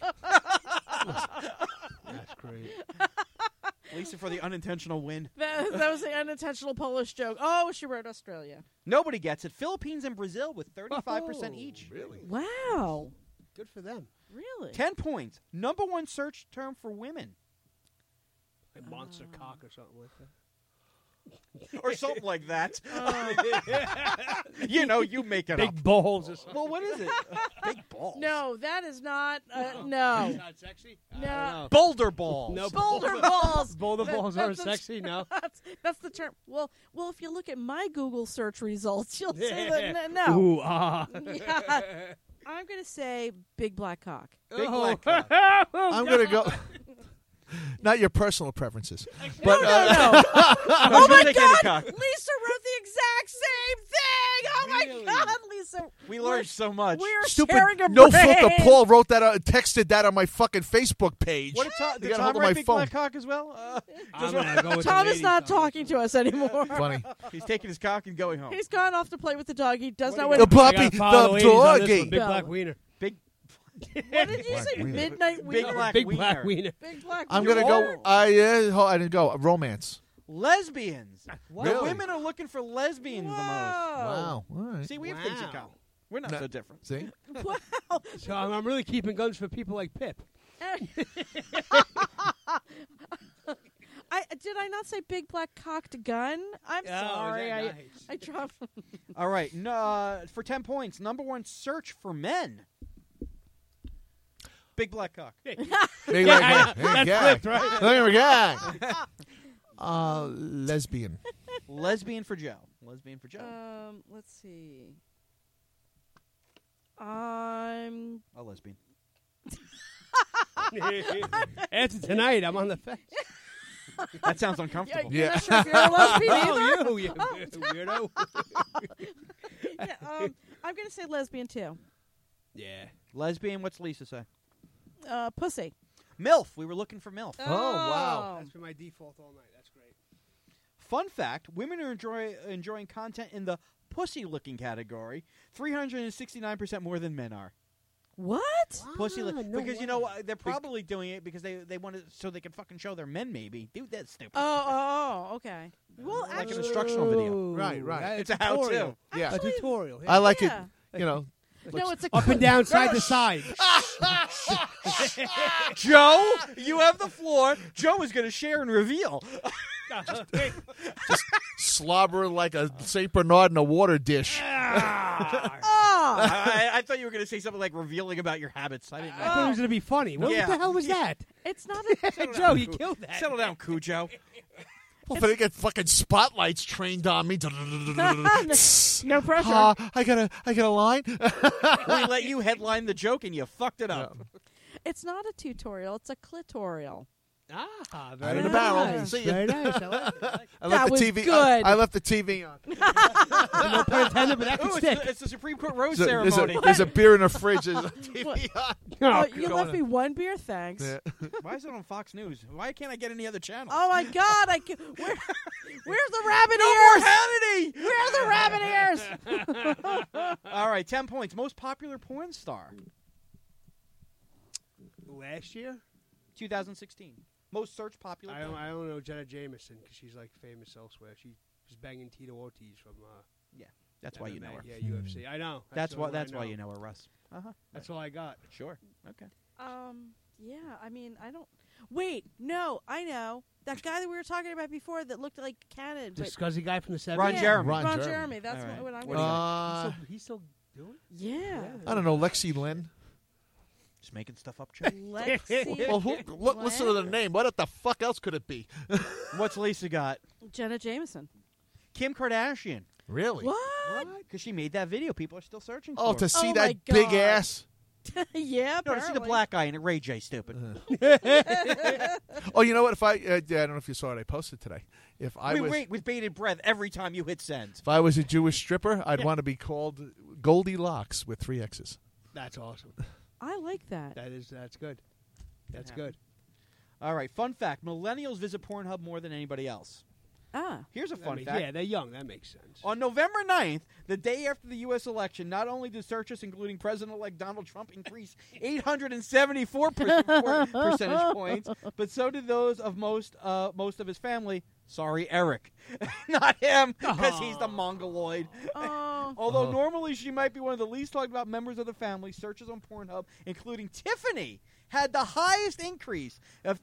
That's great. Lisa for the unintentional win. that was the unintentional Polish joke. Oh, she wrote Australia. Nobody gets it. Philippines and Brazil with 35% each. Really? Wow, Good for them. really? 10 points. Number 1 search term for women. Like monster cock or something like that. Or something like that. You know, you make it up. Big balls or something. Well, what is it? Big balls. No, that is not. No, Not sexy? no. Boulder balls. No. Boulder balls. Boulder That- balls aren't that's- sexy, no? That's the term. Well, if you look at my Google search results, you'll see that no. Ooh, Yeah. I'm gonna say big black cock. Big black cock. I'm going to go. Not your personal preferences. But, No. No, Oh you my take any God! cock. Lisa wrote the exact same thing. Oh Really? my God, Lisa! We learned so much. We're Stupid sharing a no brain. filter Paul wrote that texted that on my fucking Facebook page. What did You got a Tom hold of write my big phone. black cock as well? I'm gonna go with Tom the is not ladies on talking to us anymore. Funny. He's taking his cock and going home. He's gone off to play with the dog. He does not What want The do to. I puppy, gotta follow the ladies on this doggy. one. Big No. black wiener. What did you Black say? wiener. Midnight Big wiener? black Big wiener. black wiener. Big black I'm wiener. going to go. I didn't go. Romance. Lesbians. The Really? women are looking for lesbians the most. Wow. All right. See, we have things in Wow. common. We're not No. so different. See? Wow. So I'm really keeping guns for people like Pip. Did I not say big black cocked gun? I'm sorry. I dropped. All right. No, for 10 points, number 1 search for men. Big black cock. Big Yeah, black that's flipped, right? There we go. Lesbian. Lesbian for Joe. Lesbian for Joe. Let's see. I'm. A lesbian. After tonight, I'm on the fence. That sounds uncomfortable. You're Yeah. not sure if you're a lesbian either. Oh, you weirdo. Yeah, I'm gonna say lesbian too. Yeah. Lesbian, what's Lisa say? Pussy. MILF. We were looking for MILF. wow. That's been my default all night. That's great. Fun fact, women are enjoying content in the pussy-looking category 369% more than men are. What? Pussy no because, you way. know, they're probably doing it because they want to so they can fucking show their men maybe. Dude, that's stupid. Oh, okay. Well, Like an actually, instructional video. Right. It's a how-to. tutorial. Yeah. A tutorial. I like yeah. it. You know. No, it's a Up and down, side to side. Joe, you have the floor. Joe is going to share and reveal. Slobbering like a St. Bernard in a water dish. Oh, I thought you were going to say something like revealing about your habits. I didn't I know. thought it was going to be funny. What Yeah. the hell was that? it's not a. Joe, you killed that. Settle down, Cujo. Well, if they get fucking spotlights trained on me. No pressure. I got a line. We let you headline the joke and you fucked it up. It's not a tutorial. It's a clitorial. Out of the barrel. nice. See ya. Very nice. I like it. I That left was the TV. good. I left the TV on. No pun intended, but that Ooh, can stick. it's the Supreme Court rose There's ceremony. a beer in the fridge. There's a TV on. Oh, you left me one beer, thanks. Yeah. Why is it on Fox News? Why can't I get any other channel? Oh my God! Where's the rabbit no ears? more Hannity! Where are the rabbit ears? All right, 10 points. Most popular porn star, Last year? 2016. Most search popular. I porn. don't know Jenna Jameson because she's like famous elsewhere. She was banging Tito Ortiz from That's why you know MMA. her. Yeah, UFC. I know. That's the why. one I That's why you know her, Russ. That's all I got. Sure. Okay. Yeah. I mean, I don't. Wait, no, I know that guy that we were talking about before that looked like Cannon. The But scuzzy guy from the 70s? Ron Jeremy. Ron Ron Jeremy. Jeremy. That's All right. what I'm What going do to you He's still doing it? Yeah. I don't know. Lexi Lynn. Just making stuff up, Chuck. Lexi. Well, listen to the name. What the fuck else could it be? What's Lisa got? Jenna Jameson. Kim Kardashian. Really? What? Because she made that video. People are still searching for Oh, it. to see Oh that my big God. ass. Yeah, No, to see the apparently. black guy in it. Ray J, stupid. Oh, you know what? If I don't know if you saw it. I posted today. If I We was wait with bated breath every time you hit send. if I was a Jewish stripper, I'd want to be called Goldilocks with 3 X's. That's awesome. I like that. That's good. That's Yeah. good. All right, fun fact. Millennials visit Pornhub more than anybody else. Here's a That fun makes- fact. Yeah, they're young. That makes sense. On November 9th, the day after the U.S. election, not only did searches, including President-elect Donald Trump, increase 874 percentage points, but so did those of most of his family. Sorry, Eric. Not him, because he's the Mongoloid. Oh. Although normally she might be one of the least talked about members of the family, searches on Pornhub, including Tiffany, had the highest increase of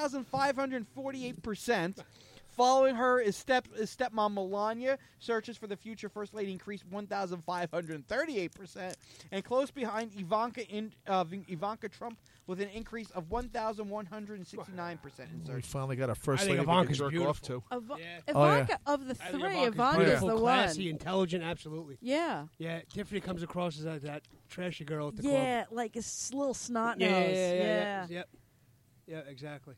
2,548%. Following her is stepmom Melania. Searches for the future First Lady increased 1,538%. And close behind Ivanka Trump with an increase of 1,169% in We searches. finally got a first I think lady we can Ivanka's jerk beautiful. off to. Yeah. Ivanka, of the I think three, Ivanka's Ivanka's beautiful, the classy, one. intelligent, absolutely. Yeah. Yeah, Tiffany comes across as that trashy girl at the Yeah, club. like a little snot nose. Yeah. Yeah, exactly.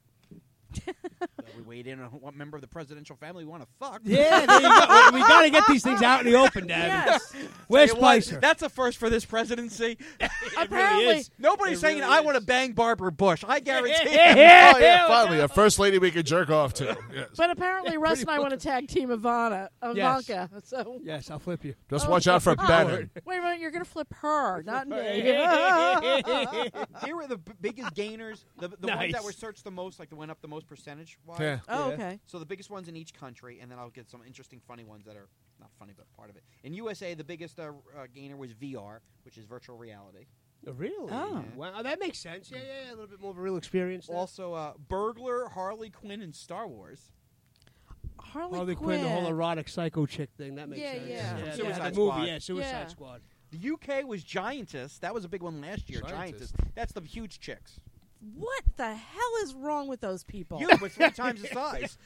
We weighed in on what member of the presidential family we want to fuck. Yeah, there you go. We got to get these things out in the open, Dad. Yes. Where's Tell you what, Spicer? that's a first for this presidency. Apparently, Nobody's It saying really I is. want to bang Barbara Bush. I guarantee. Oh yeah, finally a first lady we could jerk off to. Yes. but apparently Russ and I want to tag team Ivanka. So Yes, I'll flip you. Just watch out for Bannon. wait a minute, you're going to flip her, not me. Here were the biggest gainers, the ones Nice. that were searched the most, like that went up the most percentage-wise. Yeah. Oh, Yeah. okay. So the biggest ones in each country, and then I'll get some interesting, funny ones that are not funny, but part of it. In USA, the biggest gainer was VR, which is virtual reality. Really? Oh. Wow, that makes sense. Yeah, a little bit more of a real experience there. Also, Burglar, Harley Quinn, and Star Wars. Harley Quinn, the whole erotic psycho chick thing. That makes Yeah, sense. yeah. From the Suicide movie, Squad. yeah, Suicide Yeah. Squad. The UK was Giantess. That was a big one last year. Giantess. Giantess. That's the huge chicks. What the hell is wrong with those people? Huge, but 3 times the size.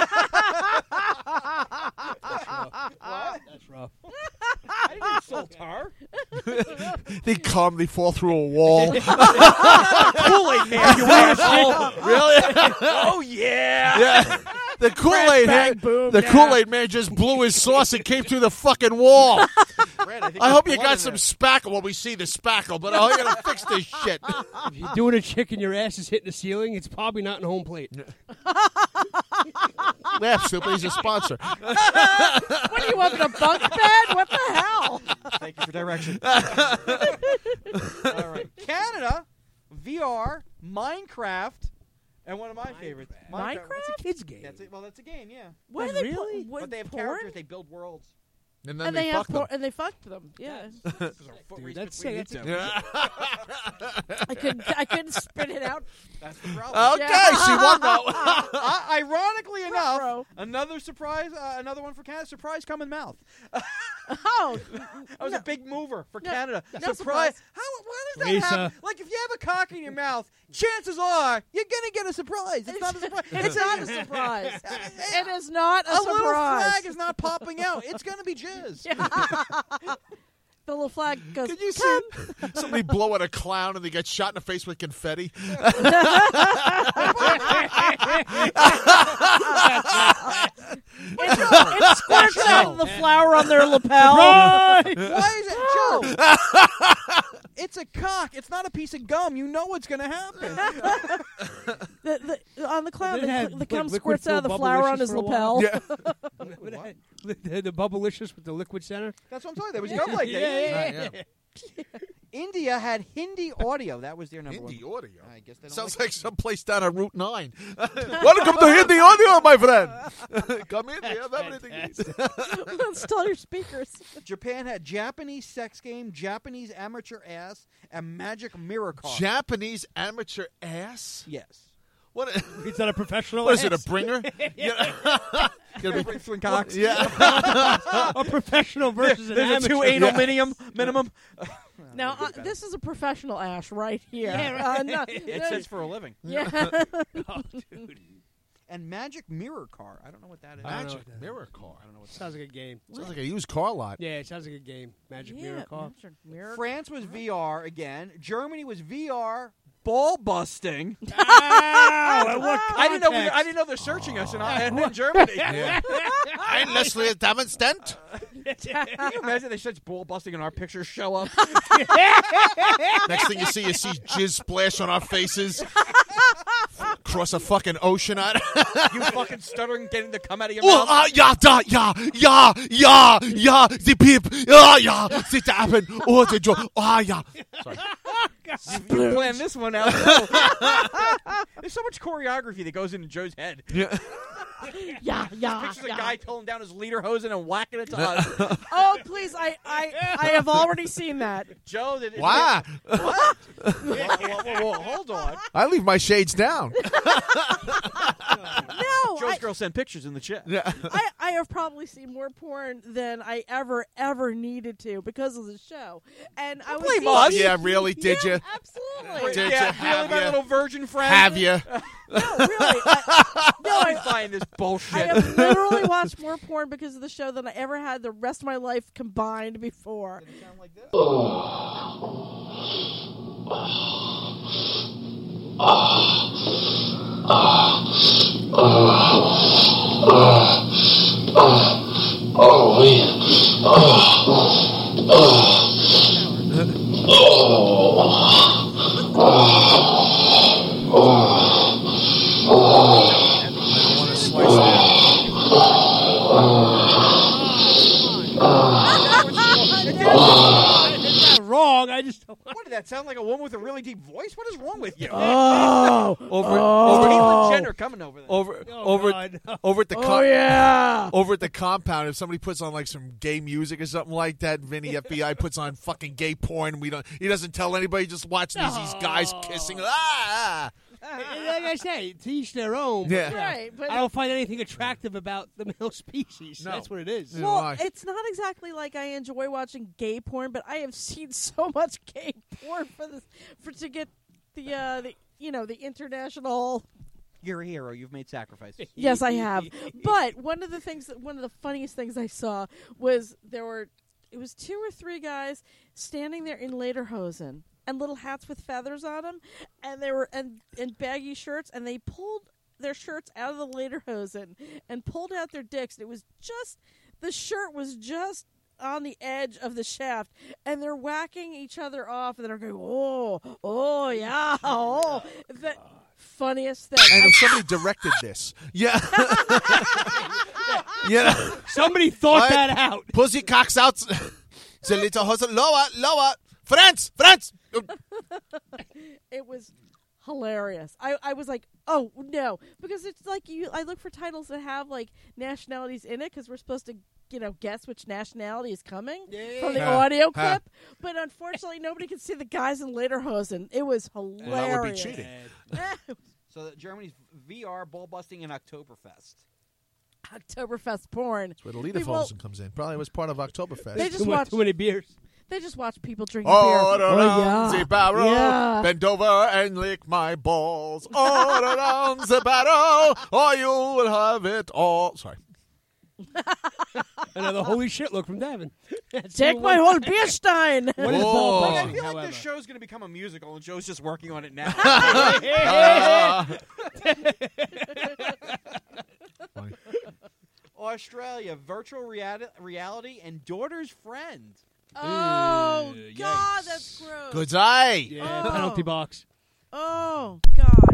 That's rough. I didn't insult her. They come, they fall through a wall. Kool-Aid man, you asshole. Really? Oh, yeah. Yeah. The Kool-Aid bang, man, boom, the yeah. Kool-Aid man just blew his sauce and came through the fucking wall. Brad, I think I there's hope you blood got in some there. spackle. Well, we see the spackle, but I gotta fix this shit. If you're doing a chick and your ass is hitting the ceiling, it's probably not in home plate. Laugh, stupid. He's a sponsor. What do you want, a bunk bed? What the hell? Thank you for direction. All right. Canada, VR, Minecraft, and one of my favorites. Minecraft? That's a kid's game. That's it. Well, that's a game, yeah. What Wait, are they really? But they have porn? characters. They build worlds. And then And they have fuck them. and they fucked them. Yeah. Dude, that's sick. That's Yeah. I couldn't spit it out. That's the problem. Okay, she won though. Ironically enough, Ruh-roh. another surprise, another one for Canada. Surprise, come in mouth. Oh, That was a big mover for No, Canada. no surprise. Why does that Lisa. happen? Like, if you have a cock in your mouth, chances are you're going to get a surprise. It's not a surprise. it's not a surprise. It is not a A little surprise. flag is not popping out. It's going to be jizz. The little flag goes. Can you see somebody blow at a clown and they get shot in the face with confetti? It squirts out of the flower on their lapel. Why is it, Joe? It's a cock. It's not a piece of gum. You know what's going to happen. On the clown, Did it have, the like, cum liquid squirts out of the filled flower on Bubblicious his for a while? lapel. Yeah. the Bubblicious with the liquid center. That's what I'm talking about. There was gum like that. Yeah. India had Hindi audio. That was their number Hindi one. audio. I guess they don't Sounds like like someplace down on Route 9. Welcome to Hindi audio, my friend. Come in, we have everything you need. Install your speakers. Japan had Japanese sex game, Japanese amateur ass, and magic mirror card. Japanese amateur ass? Yes. What? He's not a professional. What is it, a bringer? Gonna be- Bring swing cocks. yeah. a professional versus an There's amateur. a 2 anal minimum. Now, this is a professional Ash right here. Yeah, right. It says for a living. Yeah. Oh, dude. And magic mirror car. I don't know what that is. I don't know Magic what that is. mirror car. I don't know what that Sounds like a game. Sounds like a used car lot. Yeah, it sounds like a game. Magic mirror car. Magic mirror. France was VR again. Germany was VR ball busting. I didn't know they're searching us in Germany. Yeah. I'm Leslie Davenport. Can you imagine they search ball busting and our pictures show up? Next thing you see jizz splash on our faces. Cross a fucking ocean on. You fucking stuttering, getting to come out of your Oh, mouth. ja, the peep. Sit happen. Oh, the joy. Yeah. Sorry. You planned this one out. too. There's so much choreography that goes into Joe's head. Yeah. Yeah. Pictures a guy pulling down his lederhosen and whacking it to us. Oh, please! I have already seen that. Joe, Wow. What? Whoa, hold on. I leave my shades down. No, Joe's girl sent pictures in the chat. Yeah. I have probably seen more porn than I ever needed to because of the show. And I was blame seeing- us. Yeah, really? Did Yeah, you? Absolutely. Did Yeah, you? Have really, my ya? little virgin friend. Have you? No, really. Always buying this I bullshit. have literally watched more porn because of the show than I ever had the rest of my life combined before. Does it sound like this? I want to slice that. It's not wrong. I just don't want What did that sound like? A woman with a really deep voice? What is wrong with you? Oh, Over Caitlyn Jenner coming over there. over at the oh yeah. over at the compound, if somebody puts on like some gay music or something like that, Vinny FBI puts on fucking gay porn. He doesn't tell anybody. Just watch these guys kissing. Ah! like I say, to each their own. but, Yeah. Right, but I don't find anything attractive about the male species. No. That's what it is. Yeah. well, Why? it's not exactly like I enjoy watching gay porn, but I have seen so much gay porn to get the international. You're a hero. You've made sacrifices. Yes, I have. But one of the funniest things I saw was it was 2 or 3 guys standing there in lederhosen and little hats with feathers on them, and they were and baggy shirts, and they pulled their shirts out of the lederhosen and pulled out their dicks. And it was just the shirt was just on the edge of the shaft, and they're whacking each other off, and they're going, oh yeah, oh. The funniest thing. And if somebody directed this, yeah, yeah, Somebody thought I- that out. pussy cocks out. The little hustle, lower, France. It was hilarious. I was like, oh no, because it's like I look for titles that have like nationalities in it because we're supposed to guess which nationality is coming from the Yeah. audio Huh. clip. But unfortunately, nobody could see the guys in lederhosen. It was hilarious. That would be cheating. So Germany's VR ball busting in Oktoberfest. Oktoberfest porn. That's where the Lederhosen comes in. Probably was part of Oktoberfest. They just watch. Too many beers. They just watch people drinking All beer. around the barrel, Yeah. bend over and lick my balls. All around the barrel, or you will have it all. Sorry. Another holy shit look from Devin. Take my whole beer stein. What is Whoa. ball I busting, feel like however? this show's going to become a musical, and Joe's just working on it now. Australia, virtual reality and daughter's friend. Oh, Ew, God, yikes. that's gross. Good eye. Yeah, Oh. penalty box. Oh, God.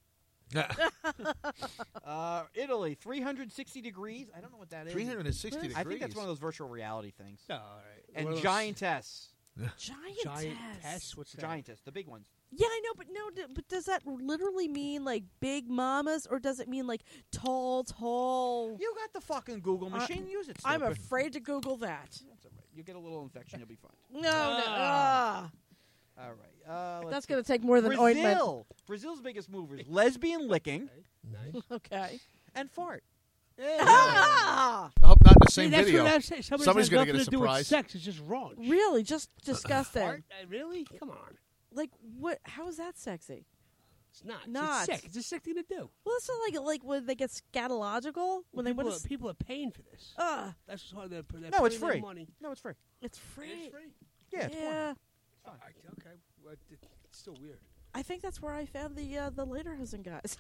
Italy, 360 degrees. I don't know what that is. 360 degrees. I think that's one of those virtual reality things. All right. And One of those giantess. Giantess. What's that? Giantess, the big ones. Yeah, I know, but but does that literally mean like big mamas, or does it mean like tall? You got the fucking Google machine. Use it, I'm stupid. afraid to Google that. That's all right. You get a little infection, you'll be fine. No. Ah. All right. That's going to take more than ointment. Brazil. Brazil's biggest movers: lesbian licking Nice. Okay. and fart. Ah! I hope not in the same That's video. what I'm saying. Somebody's going gonna to get a do with surprise. sex. It's just wrong. Really, just disgusting. Fart? Really? Come on. Like what? How is that sexy? It's not. Not. It's sick. It's a sick thing to do. Well, it's not like when they get scatological when they want to. People are paying for this. That's why they're No, it's putting their free. money. No, it's free. It's free. It's free. Yeah, it's Yeah. All right, okay. Well, it's still weird. I think that's where I found the Lederhosen guys.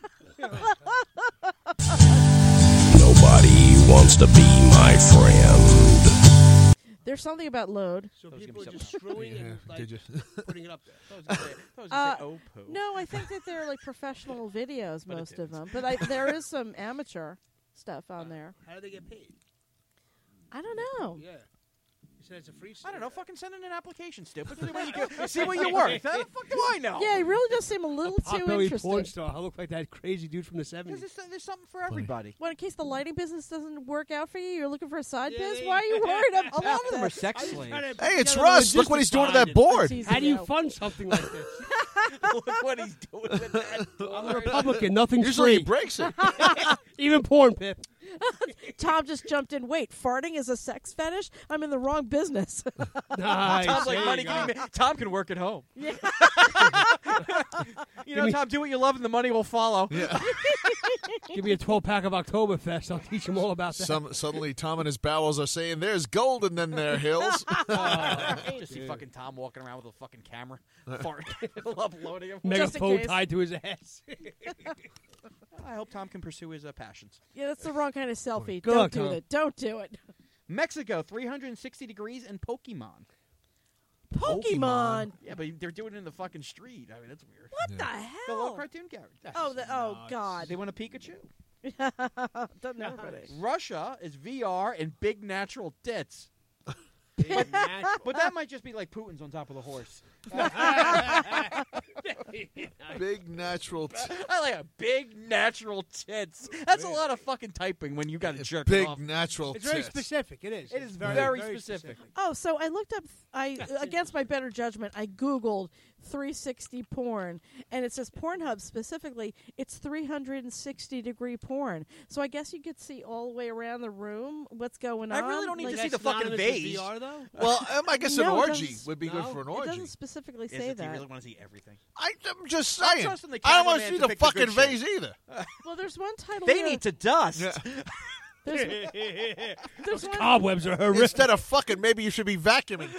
Nobody wants to be my friend. There's something about load. So That was people are gonna be just screwing Yeah, and like did you? putting it up there. I was gonna say, oh, poo. No, I think that they're like professional videos, But it most of didn't. them. But there is some amateur stuff on there. How do they get paid? I don't know. Yeah. You said it's a free. I don't know. Fucking send in an application, stupid. See what you're worth. How the fuck do I know? Yeah, he really does seem a little too Potbelly porn interested. star. I look like that crazy dude from the 70s. There's something for everybody. Well, in case the lighting business doesn't work out for you, you're looking for a side Yeah, biz. yeah, Why are you yeah. worried about A lot of them are that? sex slaves. Hey, it's Russ. Look what he's doing to that board. It's How do you easy, fund something like this? Look what he's doing with that. I'm a Republican. Nothing's Usually he free. breaks it. Even porn, Pip. Tom just jumped in. Wait, farting is a sex fetish? I'm in the wrong business. Nice. Tom's like There money. you go. Tom can work at home. Yeah. You know, Tom, do what you love, and the money will follow. Yeah. Give me a 12-pack of Oktoberfest. I'll teach him all about that. Suddenly, Tom and his bowels are saying, "There's gold in them there hills." Just see fucking Tom walking around with a fucking camera, farting, uploading him. Just in Megaphone case. tied to his ass. I hope Tom can pursue his passions. Yeah, that's the wrong kind of selfie. Good Don't luck, do Tom. it. Don't do it. Mexico, 360 degrees, and Pokemon. Pokemon. Yeah, but they're doing it in the fucking street. I mean, that's weird. What the The little hell? cartoon character. Oh, God. They want a Pikachu. Doesn't everybody? Russia is VR and big natural tits. Big natural. But that might just be like Putin's on top of the horse. Big natural. I like a big natural tits. That's a lot of fucking typing when you got to jerk Big off. natural. It's very tits. specific. It is. It It's is very specific. Oh, so I looked up. Against my better judgment, I Googled 360 porn, and it says Pornhub specifically. It's 360-degree porn. So I guess you could see all the way around the room what's going on. I really don't need to Like, see the That's fucking synonymous with vase. VR, though? Well, I guess an No, it orgy doesn't- would be good no, for an It orgy. doesn't specifically Is say it? Do you that. really want to see everything? I'm just I'm saying. trusting the I don't want to cameraman see to the pick the fucking good vase shit. either. Well, there's one title. They here. need to dust. There's one, Cobwebs are horrific. Instead of fucking, maybe you should be vacuuming.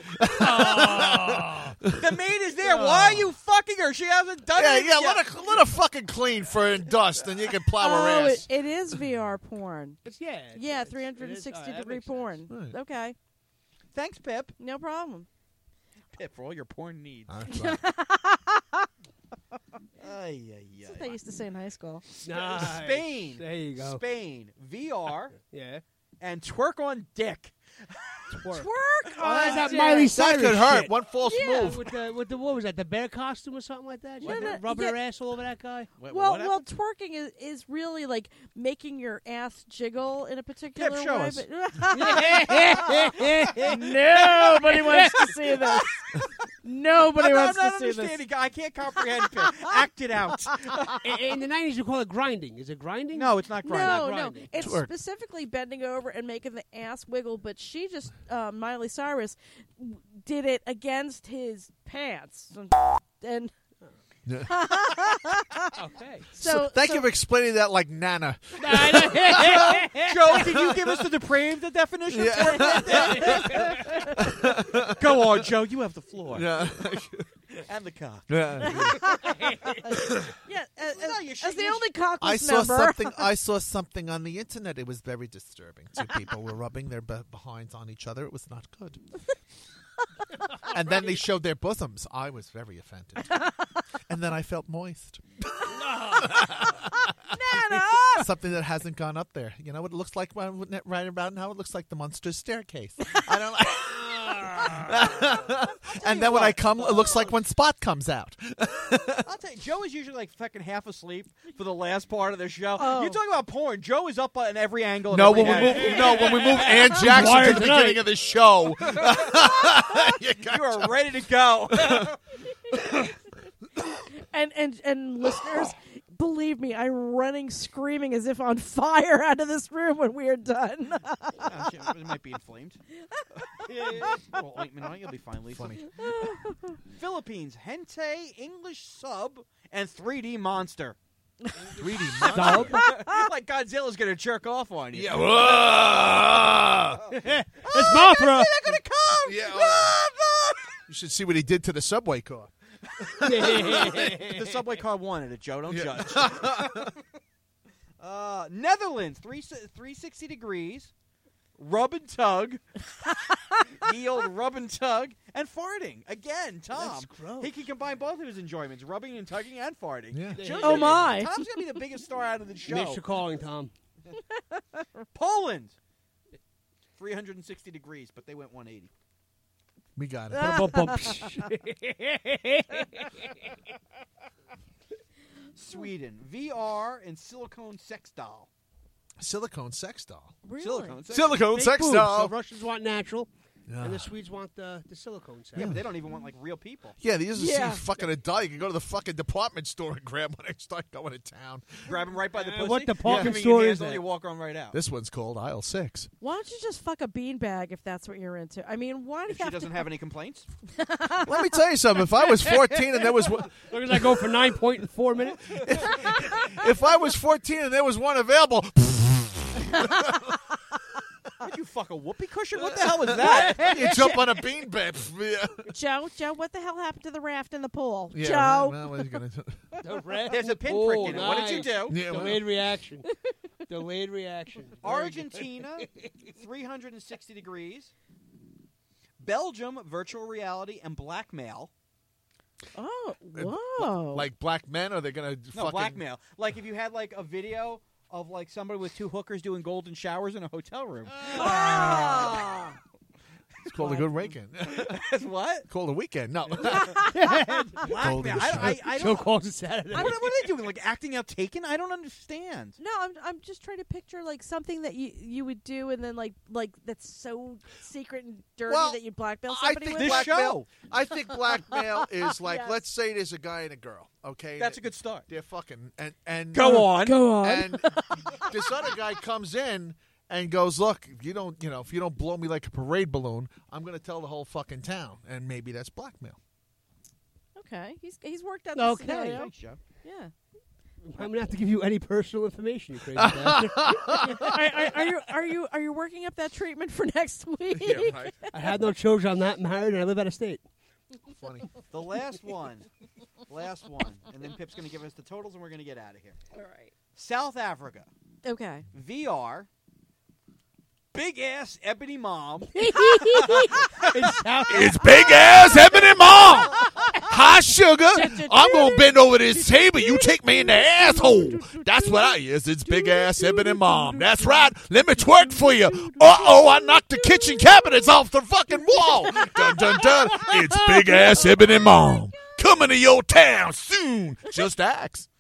The maid is there. Why are you fucking her? She hasn't done Yeah, it yeah. yet. Let her fucking clean for and dust, and you can plow her oh, ass. it is VR porn. Yeah. Yeah, it is. 360-degree That porn. sense. Right. Okay, Thanks, Pip. no problem. Pip, for all your porn needs. Ay, ay, That's what they used to say in high school. Nice. Spain. There you go. Spain. VR Yeah. and twerk on dick. Twerk. Twerk Oh, on that's that dick. Miley That Cyrus could hurt. shit. One false Yeah. move. With the what was that? The bear costume or something like that? She No, no, rubbing yeah. her ass all over that guy. Wait, Well, what well, happened? twerking is really like making your ass jiggle in a particular Pip, show way. us. But nobody wants to see this. Nobody I'm wants not to see this. understanding. I can't comprehend. Pip. Act it out. In the 90s, you call it grinding. Is it grinding? No, it's not grinding. No, grinding. it's Twerk. specifically bending over and making the ass wiggle. But she just, Miley Cyrus, did it against his pants, and Okay. so Thank you for explaining that like Nana. Joe, can you give us the depraved definition? Go on, Joe. You have the floor Yeah. and the cock. Yeah. Yeah, No, you're as shaking the your only cockless I saw member. something. I saw something on the internet. It was very disturbing. Two people were rubbing their behinds on each other. It was not good. And then they showed their bosoms. I was very offended. And then I felt moist. Nana! Something that hasn't gone up there. You know what it looks like right about now? It looks like the monster's staircase. I don't like. And then when I come, it looks like when Spot comes out. I'll tell you, Joe is usually like fucking half asleep for the last part of the show. Oh. You talking about porn? Joe is up on every angle. No, and when every we angle. move, when we move Ann Jackson Wired to the tonight. beginning of the show, You are ready to go. And listeners, believe me, I'm running screaming as if on fire out of this room when we are done. Oh, shit, it might be inflamed. A little ointment on it. You'll be fine, Lisa. Funny. Philippines, hentai, English sub, and 3D monster. 3D Dub? Like Godzilla's gonna jerk off on you. Yeah. Whoa! It's Mothra. They're gonna come. Yeah. You should see what he did to the subway car. The subway car wanted it, Joe. Don't Yeah. judge. Netherlands, 360 degrees, rub and tug, the old rub and tug, and farting. Again, Tom. That's gross. He can combine both of his enjoyments, rubbing and tugging and farting. Yeah. Joe's Oh, gonna be- my. Tom's going to be the biggest star out of the show. Mixed your calling, Tom. Poland, 360 degrees, but they went 180. We got it. Sweden, VR and silicone sex doll. Silicone sex doll. Really? Silicone sex Silicone Fake sex boobs. doll. So Russians want natural, Yeah. and the Swedes want the silicone sex. Yeah, but they don't even want like real people. Yeah, these are Yeah. fucking a doll. You can go to the fucking department store and grab one and start going to town. Grab him right by the pussy. what department Give him store your is hands, that? You walk on right out. This one's called aisle 6. Why don't you just fuck a beanbag if that's what you're into? I mean, why do If you she have doesn't to? have any complaints. Let me tell you something. If I was 14 and there was one, Look as I go for 9.4 minutes. if I was 14 and there was one available, Did you fuck a whoopee cushion? What the hell was that? you jump on a beanbag. Yeah. Joe, what the hell happened to the raft in the pool? Yeah, Joe. well, what are you gonna do? There's a pinprick in it. What did you do? Yeah, well, Delayed reaction. Delayed reaction. Very good. Argentina, 360 degrees. Belgium, virtual reality and blackmail. Oh, whoa! like black men, are they gonna No, fucking blackmail. Like if you had like a video of like somebody with two hookers doing golden showers in a hotel room. Ah. It's called a good weekend. That's what? Called a weekend. No. Blackmail. Golden I Joe don't. calls it Saturday. What are they doing? Like acting out Taken? I don't understand. No, I'm just trying to picture like something that you would do, and then like that's so secret and dirty Well, that you blackmail I somebody think with. This blackmail. show. I think blackmail is like, Yes. let's say there's a guy and a girl. Okay, That's a good start. They're fucking and Go on. Go on. And this other guy comes in and goes, "Look, if you don't blow me like a parade balloon, I'm going to tell the whole fucking town." And maybe that's blackmail. Okay, he's worked out the Okay. scenario. Thanks, Joe. Yeah. I'm gonna have to give you any personal information, you crazy bastard. Are you working up that treatment for next week? Yeah, right. I had no children. I'm not married, and I live out of state. Funny. The last one, and then Pip's going to give us the totals, and we're going to get out of here. All right. South Africa, Okay. VR, big ass ebony mom, It's big ass Ebony Mom. High sugar. I'm gonna bend over this table. You take me in the asshole. That's what I is. It's big ass Ebony Mom. That's right. Let me twerk for you. I knocked the kitchen cabinets off the fucking wall. Dun dun dun. It's big ass Ebony Mom. Coming to your town soon. Just ask.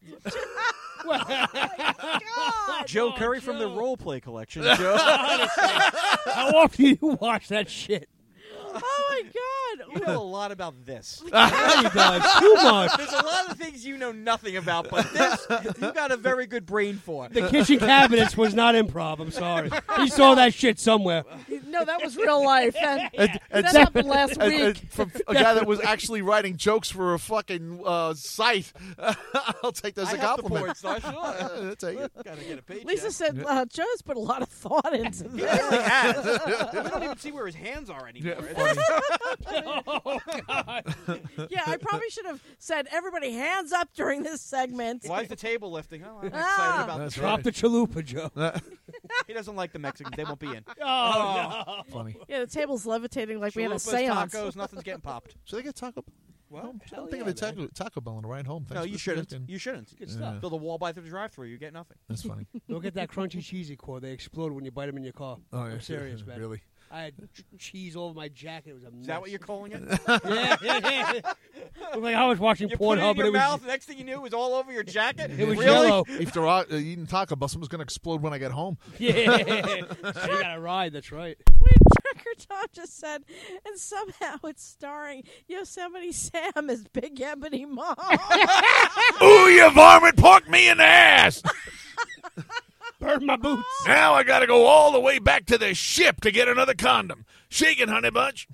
Joe Curry from the Role Play Collection. Joe, How often do you watch that shit? Oh my God! You know a lot about this. Yeah, he does. Too much. There's a lot of things you know nothing about, but this you got a very good brain for. The kitchen cabinets was not improv. I'm sorry. He saw that shit somewhere. No, that was real life. And And that happened last week. from a guy that was actually writing jokes for a fucking site. I'll take that as I a have the compliment. board, so I should. I'll take it. Gotta get a paycheck. Lisa said Joe's put a lot of thought into He this. really has. We don't even see where his hands are anymore. Oh, God. Yeah, I probably should have said, everybody hands up during this segment. Why is the table lifting? Oh, I'm excited Ah. about That's this. Drop the chalupa, Joe. He doesn't like the Mexicans. They won't be in. Oh, Funny. Yeah, the table's levitating like we had a Chalupas, seance. tacos, nothing's getting popped. Should I get Taco? What? I'm Hell thinking yeah, of Taco Bell on the ride home. Thanks No, for you the shouldn't. suggestion. You shouldn't. Good stuff. Build a wall by the drive-through. You get nothing. That's funny. Don't get that crunchy cheesy core. They explode when you bite them in your car. Oh, yeah. I'm serious, man. Really? I had cheese all over my jacket. It was a mess. Is that what you're calling it? Yeah. It was like I was watching You put it in Pornhub, your and mouth. Next thing you knew, it was all over your jacket. it was really? yellow. If they're eating Taco Bell, something's going to explode when I get home. Yeah. So you got to ride. That's right. Wait, Trucker Tom just said, and somehow it's starring Yosemite Sam as Big Ebony Mom. Ooh, you varmint, pork me in the ass! Burn my boots. Now I gotta go all the way back to the ship to get another condom. Shaking, honey bunch.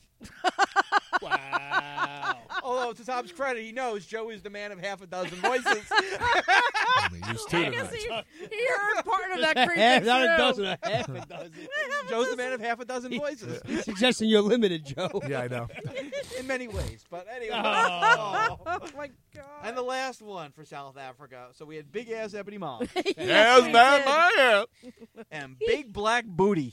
Wow. Although, to Tom's credit, he knows Joe is the man of half a dozen voices. Used to I it. guess he heard part of that creep. Not a through. dozen, a half a dozen. Joe's the man of half a dozen voices. Suggesting you're limited, Joe. Yeah, I know. In many ways. But anyway. Oh. Oh my God. And the last one for South Africa. So we had Big Ass Ebony Mom Yes, we man, did. my ass. and Big Black Booty.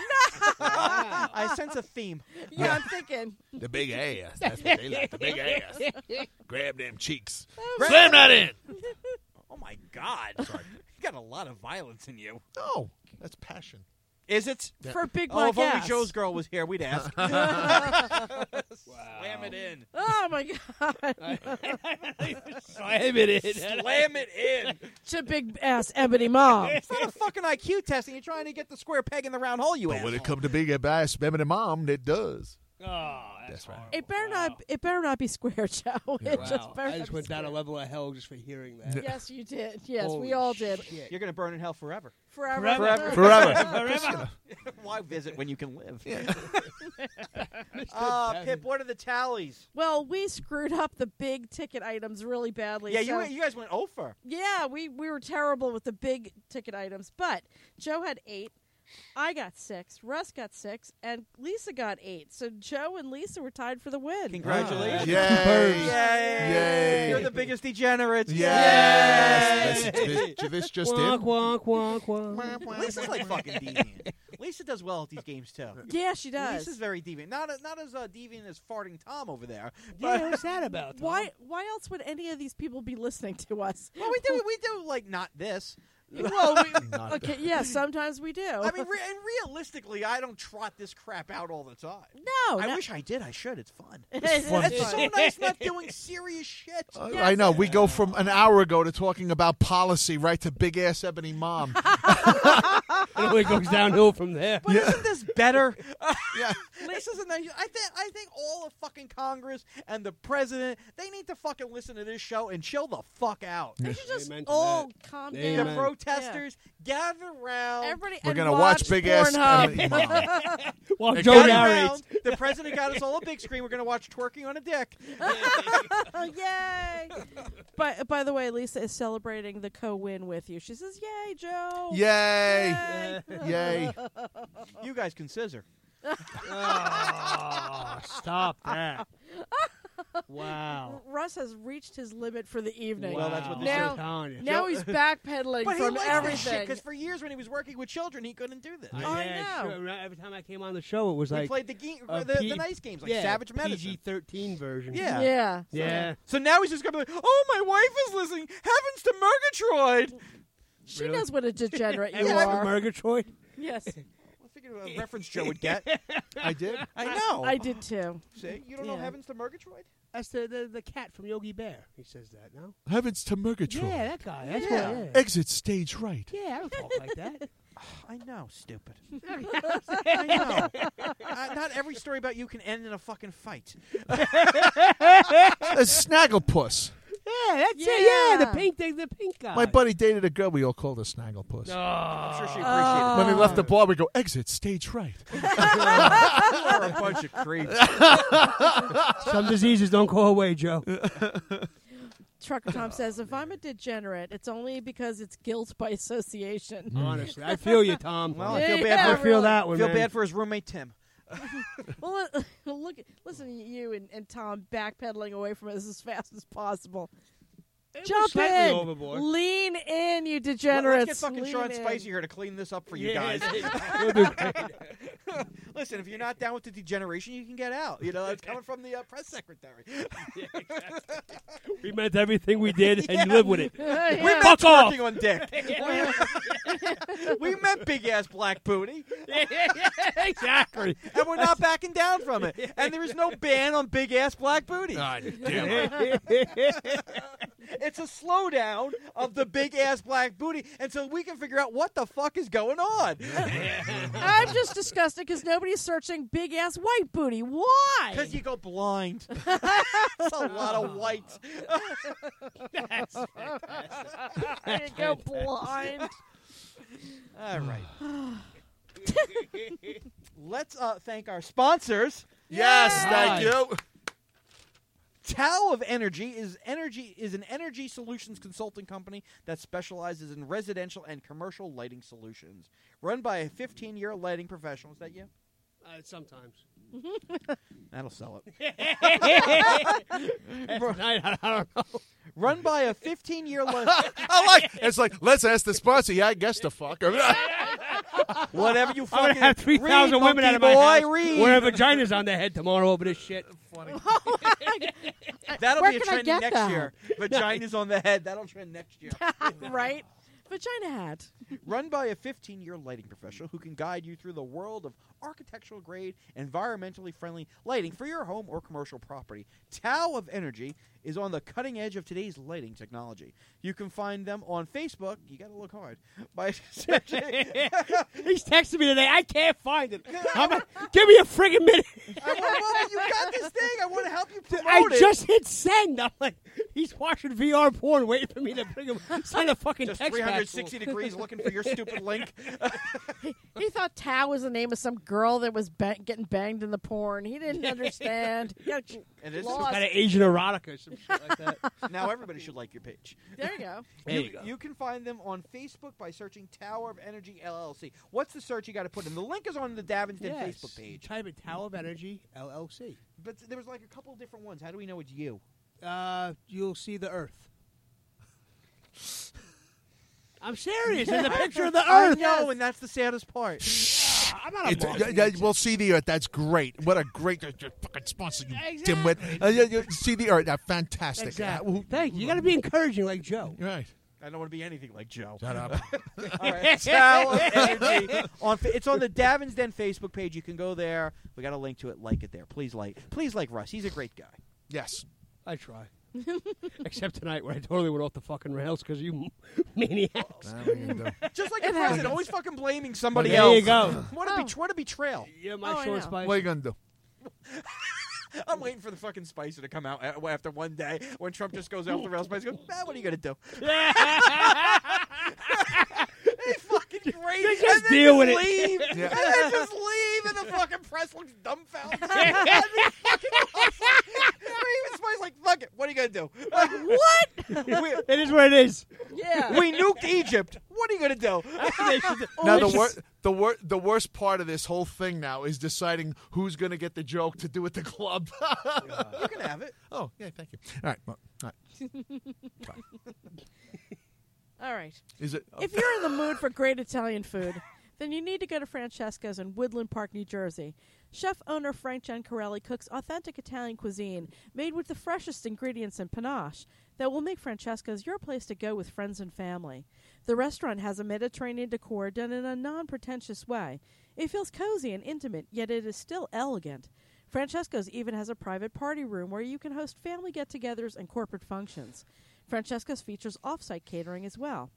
I sense a theme. Yeah, I'm thinking. The big ass. That's what they like, the big ass. Grab them cheeks. Grab Slam them. that in. Oh, my God. You got a lot of violence in you. No, that's passion. Is it? For Big Oh, Black if only Ass. Joe's girl was here, we'd ask. Slam it in. Oh my God. Slam it in. Slam it in. To Big Ass Ebony Mom. It's not a fucking IQ test, and you're trying to get the square peg in the round hole, you But when it asshole. comes to big ass, Ebony Mom, it does. Oh, That's right. It better not be square, Joe. It Wow. just better I just not went be down a square. level of hell just for hearing that. Yes, you did. Yes, Holy we all did. shit. You're going to burn in hell forever. Forever. Forever. Forever. Why visit when you can live? Devin. Pip, what are the tallies? Well, we screwed up the big ticket items really badly. Yeah, so- you guys went over. Yeah, we were terrible with the big ticket items, but Joe had 8. I got 6, Russ got 6, and Lisa got 8. So Joe and Lisa were tied for the win. Congratulations. Yay. Yay. Yay. You're the biggest degenerates. Yes. Yay. This just Wonk, in. wonk, wonk, wonk. Lisa's like fucking deviant. Lisa does well at these games, too. Yeah, she does. Lisa's very deviant. Not as deviant as farting Tom over there. Yeah, But, what's that about? Tom? Why else would any of these people be listening to us? well, we do like not this. Well, Not okay, yeah, sometimes we do. I mean, and realistically, I don't trot this crap out all the time. no, I no. wish I did. I should. It's fun. fun. It's so nice not doing serious shit. I know. We go from an hour ago to talking about policy right to big ass Ebony Mom. It only goes downhill from there. But isn't this better? Yeah. This is a nice. I think all of fucking Congress and the president, they need to fucking listen to this show and chill the fuck out. They should just Amen to all that. calm The Amen. down. protesters gather around. Everybody, We're and gonna watch big ass Pornhub. Ebony Mom. Well, They Joe gather narrates. around. The president got us all a big screen. We're gonna watch twerking on a dick. Yay! By the way, Lisa is celebrating the co-win with you. She says, "Yay, Joe! Yay! Yay!" Yay! You guys can scissor. Oh, stop that. Wow. Russ has reached his limit for the evening. Well, that's what Wow. this Now- is. Telling you. Now he's backpedaling But he from likes everything. because for years when he was working with children, he couldn't do this. I Yeah, know. sure. Every time I came on the show, it was We like played the P- nice games like yeah, Savage Medicine. PG-13 version. Yeah. Yeah. Yeah. So now he's just gonna be like, "Oh, my wife is listening. Heavens to Murgatroyd." She Really? knows what a degenerate you You are. Murgatroyd? Yes, I figured a reference Joe would get. I did. I know. I did too. See, you don't know Yeah. Heavens to Murgatroyd? That's the cat from Yogi Bear. He says that, no? Heavens to Murgatroyd. Yeah, that guy. That's Yeah. what, yeah. Exit stage right. Yeah, I don't talk like that. I know, stupid. I know. Not every story about you can end in a fucking fight. A Snagglepuss. Yeah, that's it. Yeah. Yeah, the pink guy. My buddy dated a girl we all called her Snagglepuss. I'm sure she appreciated When we left the bar, we go, exit stage right. it. You're a bunch of creeps. Some diseases don't go away, Joe. Trucker Tom says, if I'm a degenerate, it's only because it's guilt by association. Honestly, I feel you, Tom. Well, I Yeah, feel yeah, bad I for feel really. that one. feel man. bad for his roommate Tim. Well, listen to you and Tom backpedaling away from us as fast as possible. It was Jump slightly in. overboard. Lean in, you degenerates. Let's get fucking Lean Sean in. Spicy here to clean this up for you Yeah, guys. we'll do great. Listen, if you're not down with the degeneration, you can get out. You know, that's coming from the press secretary. We meant everything we did, and you live with it. Yeah. We meant Fuck off. twerking on dick. We meant big ass black booty, Exactly. and we're not backing down from it. And there is no ban on big ass black booty. God damn it. It's a slowdown of the big ass black booty, and so we can figure out what the fuck is going on. I'm just disgusted because nobody's searching big ass white booty. Why? Because you go blind. It's a lot of whites. I go blind. All right. Let's thank our sponsors. Yes, Yay! thank you. Tao of Energy is an energy solutions consulting company that specializes in residential and commercial lighting solutions. Run by a 15-year lighting professional. Is that you? Sometimes. That'll sell it. Tonight, I don't know. Run by a 15-year I like. It's like, let's ask the sponsor. Yeah, I guess the fuck. whatever you I'm fucking gonna have 3,000 read, women out of monkey my boy, house read. wearing vaginas on their head tomorrow over this shit. That'll Where be a can I trend get next that? year. Vaginas on the head. That'll trend next year. Right? Vagina hat. Run by a 15-year lighting professional who can guide you through the world of architectural grade, environmentally friendly lighting for your home or commercial property. Tao of Energy is on the cutting edge of today's lighting technology. You can find them on Facebook. You got to look hard. By searching. He's texting me today. I can't find it. Give me a friggin' minute. Mama, you got this thing. I want to help you promote I it. just hit send. I'm like, he's watching VR porn, waiting for me to bring him send a fucking Just text back to him. 360 degrees looking for your stupid link. He thought Tao was the name of some girl that was getting banged in the porn. He didn't understand. He got And it's lost. Kind of Asian erotica or some shit like that. now everybody should like your page. There you go. There you go. You can find them on Facebook by searching Tower of Energy LLC. What's the search you got to put in? The link is on the Davinsden Yes. Facebook page. Type in Tower of Energy LLC. But there was like a couple different ones. How do we know it's you? You'll see the Earth. I'm serious. There's a picture of the Earth. I know, and that's the saddest part. I'm not a bum. We'll see the Earth. That's great. What a great fucking sponsor, you Exactly. dimwit. See the Earth. Fantastic. Exactly. Thank you. You got to be encouraging like Joe. Right. I don't want to be anything like Joe. Shut up. All right. Tower of Energy. It's on the Davinsden Facebook page. You can go there. We got a link to it. Like it there. Please like Russ. He's a great guy. Yes. I try. Except tonight where I totally went off the fucking rails because you maniacs. Just like the It president, happens. always fucking blaming somebody There else. you go. What a betrayal. Yeah, Oh, my I short know. spice. What are you going to do? I'm waiting for the fucking Spicer to come out after one day when Trump just goes off the rails. Spicer goes, what are you going to do? It's fucking great. Just and then deal with just it. leave. Yeah. And then just leave, and the fucking press looks dumbfounded. That'd be fucking awesome. Even Spicer's like, fuck it. What are you going to do? Like, what? It is what it is. Yeah. We nuked Egypt. What are you going to do? Now the worst part of this whole thing now is deciding who's going to get the joke to do at the club. You can have it. Oh, yeah, thank you. All right. Well, all right. All right. Is it? If you're in the mood for great Italian food, then you need to go to Francesca's in Woodland Park, New Jersey. Chef-owner Frank Giancarelli cooks authentic Italian cuisine made with the freshest ingredients and panache that will make Francesca's your place to go with friends and family. The restaurant has a Mediterranean decor done in a non-pretentious way. It feels cozy and intimate, yet it is still elegant. Francesca's even has a private party room where you can host family get-togethers and corporate functions. Francesca's features off-site catering as well.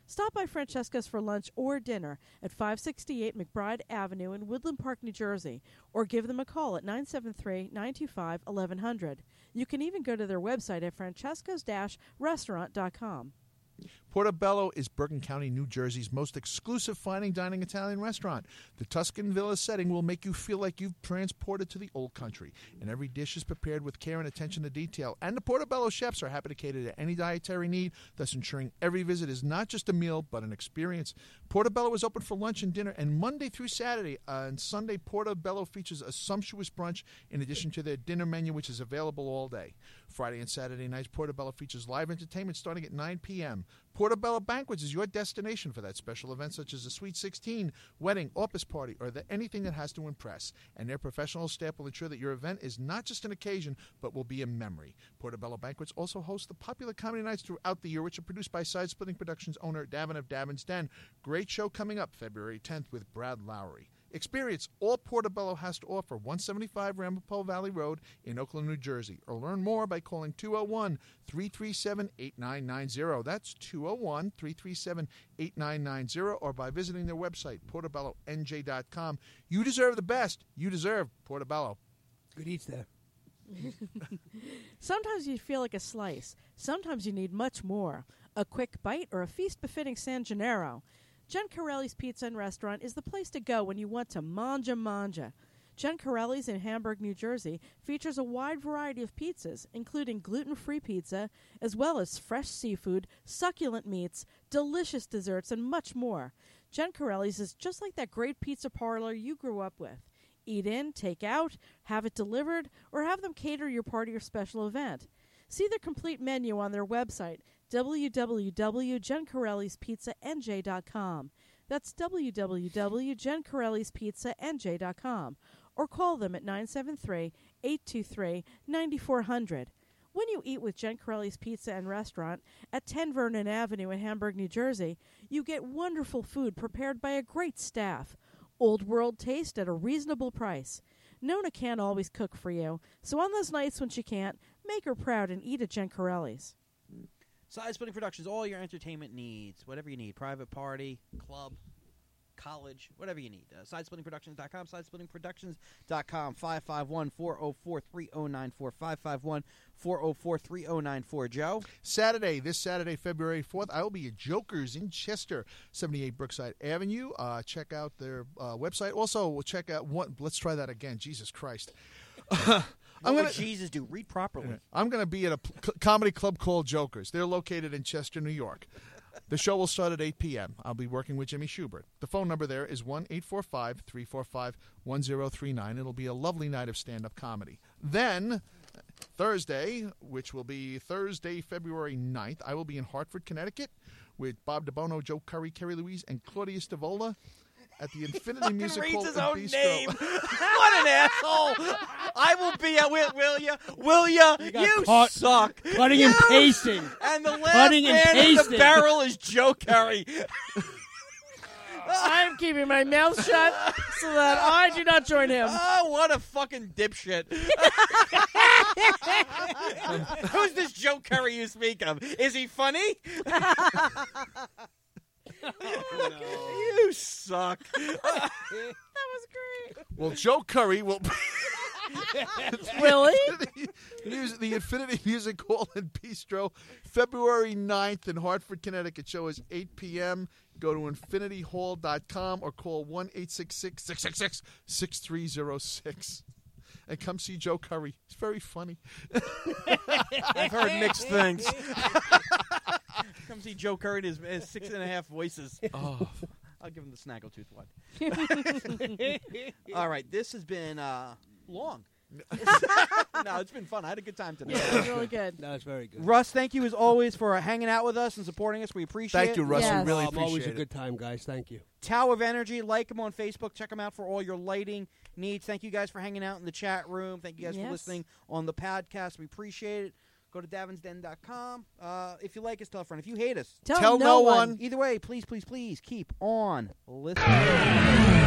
Stop by Francesca's for lunch or dinner at 568 McBride Avenue in Woodland Park, New Jersey, or give them a call at 973-925-1100. You can even go to their website at francescas-restaurant.com. Portobello is Bergen County, New Jersey's most exclusive fine dining Italian restaurant. The Tuscan Villa setting will make you feel like you've transported to the old country, and every dish is prepared with care and attention to detail. And the Portobello chefs are happy to cater to any dietary need, thus ensuring every visit is not just a meal, but an experience. Portobello is open for lunch and dinner, and Monday through Saturday. And Sunday, Portobello features a sumptuous brunch in addition to their dinner menu, which is available all day. Friday and Saturday nights, Portobello features live entertainment starting at 9 p.m. Portobello Banquets is your destination for that special event, such as a Sweet 16, wedding, office party, or anything that has to impress. And their professional staff will ensure that your event is not just an occasion, but will be a memory. Portobello Banquets also hosts the popular comedy nights throughout the year, which are produced by Side Splitting Productions owner Davin of Davin's Den. Great show coming up February 10th with Brad Lowry. Experience all Portobello has to offer, 175 Ramapo Valley Road in Oakland, New Jersey. Or learn more by calling 201-337-8990. That's 201-337-8990, or by visiting their website, portobellonj.com. You deserve the best. You deserve Portobello. Good eats there. Sometimes you feel like a slice. Sometimes you need much more. A quick bite or a feast befitting San Gennaro. Giancarelli's Pizza and Restaurant is the place to go when you want to manja. Giancarelli's in Hamburg, New Jersey, features a wide variety of pizzas, including gluten-free pizza, as well as fresh seafood, succulent meats, delicious desserts, and much more. Giancarelli's is just like that great pizza parlor you grew up with. Eat in, take out, have it delivered, or have them cater your party or special event. See their complete menu on their website, www.giancarellispizzanj.com. That's www.giancarellispizzanj.com. Or call them at 973-823-9400. When you eat with Giancarelli's Pizza and Restaurant at 10 Vernon Avenue in Hamburg, New Jersey, you get wonderful food prepared by a great staff. Old world taste at a reasonable price. Nona can't always cook for you, so on those nights when she can't, make her proud and eat at Giancarelli's. Side Splitting Productions, all your entertainment needs, whatever you need, private party, club, college, whatever you need. Sidesplittingproductions.com, sidesplittingproductions.com, 551-404-3094, 551-404-3094. Joe? This Saturday, February 4th, I will be at Joker's in Chester, 78 Brookside Avenue. Check out their website. Also, we'll check out let's try that again. Jesus Christ. What would Jesus do? Read properly. I'm going to be at a comedy club called Joker's. They're located in Chester, New York. The show will start at 8 p.m. I'll be working with Jimmy Schubert. The phone number there is 1-845-345-1039. It'll be a lovely night of stand-up comedy. Then, Thursday, which will be Thursday, February 9th, I will be in Hartford, Connecticut with Bob DeBono, Joe Curry, Kerry Louise, and Claudia Stavola at the Infinity Music Hall his and own Bistro. name. What an asshole! I will be at. Will ya? Will ya? You caught suck. Cutting and pasting. And the last Cutting and man in the pasting. barrel is Joe Curry. I'm keeping my mouth shut so that I do not join him. Oh, what a fucking dipshit. Who's this Joe Curry you speak of? Is he funny? You suck. That was great. Well, Joe Curry will be Really? the Infinity Music Hall and Bistro, February 9th in Hartford, Connecticut. Show is 8 p.m. Go to infinityhall.com or call 1-866-666-6306. And come see Joe Curry. He's very funny. I've heard mixed things. Come see Joe Curry and his 6.5 voices. Oh. I'll give him the snaggletooth one. All right, this has been long. No, it's been fun. I had a good time today. Yeah, it was really good. No, it's very good. Russ, thank you as always for hanging out with us and supporting us. We appreciate it. Thank you, Russ. Yes. We really Always appreciate a it. good time, guys. Thank you. Tower of Energy, like them on Facebook. Check them out for all your lighting needs. Thank you guys for hanging out in the chat room. Thank you guys for Yes. listening on the podcast. We appreciate it. Go to davinsden.com. If you like us, tell a friend. If you hate us, Tell no one. either way, please, please, please keep on listening.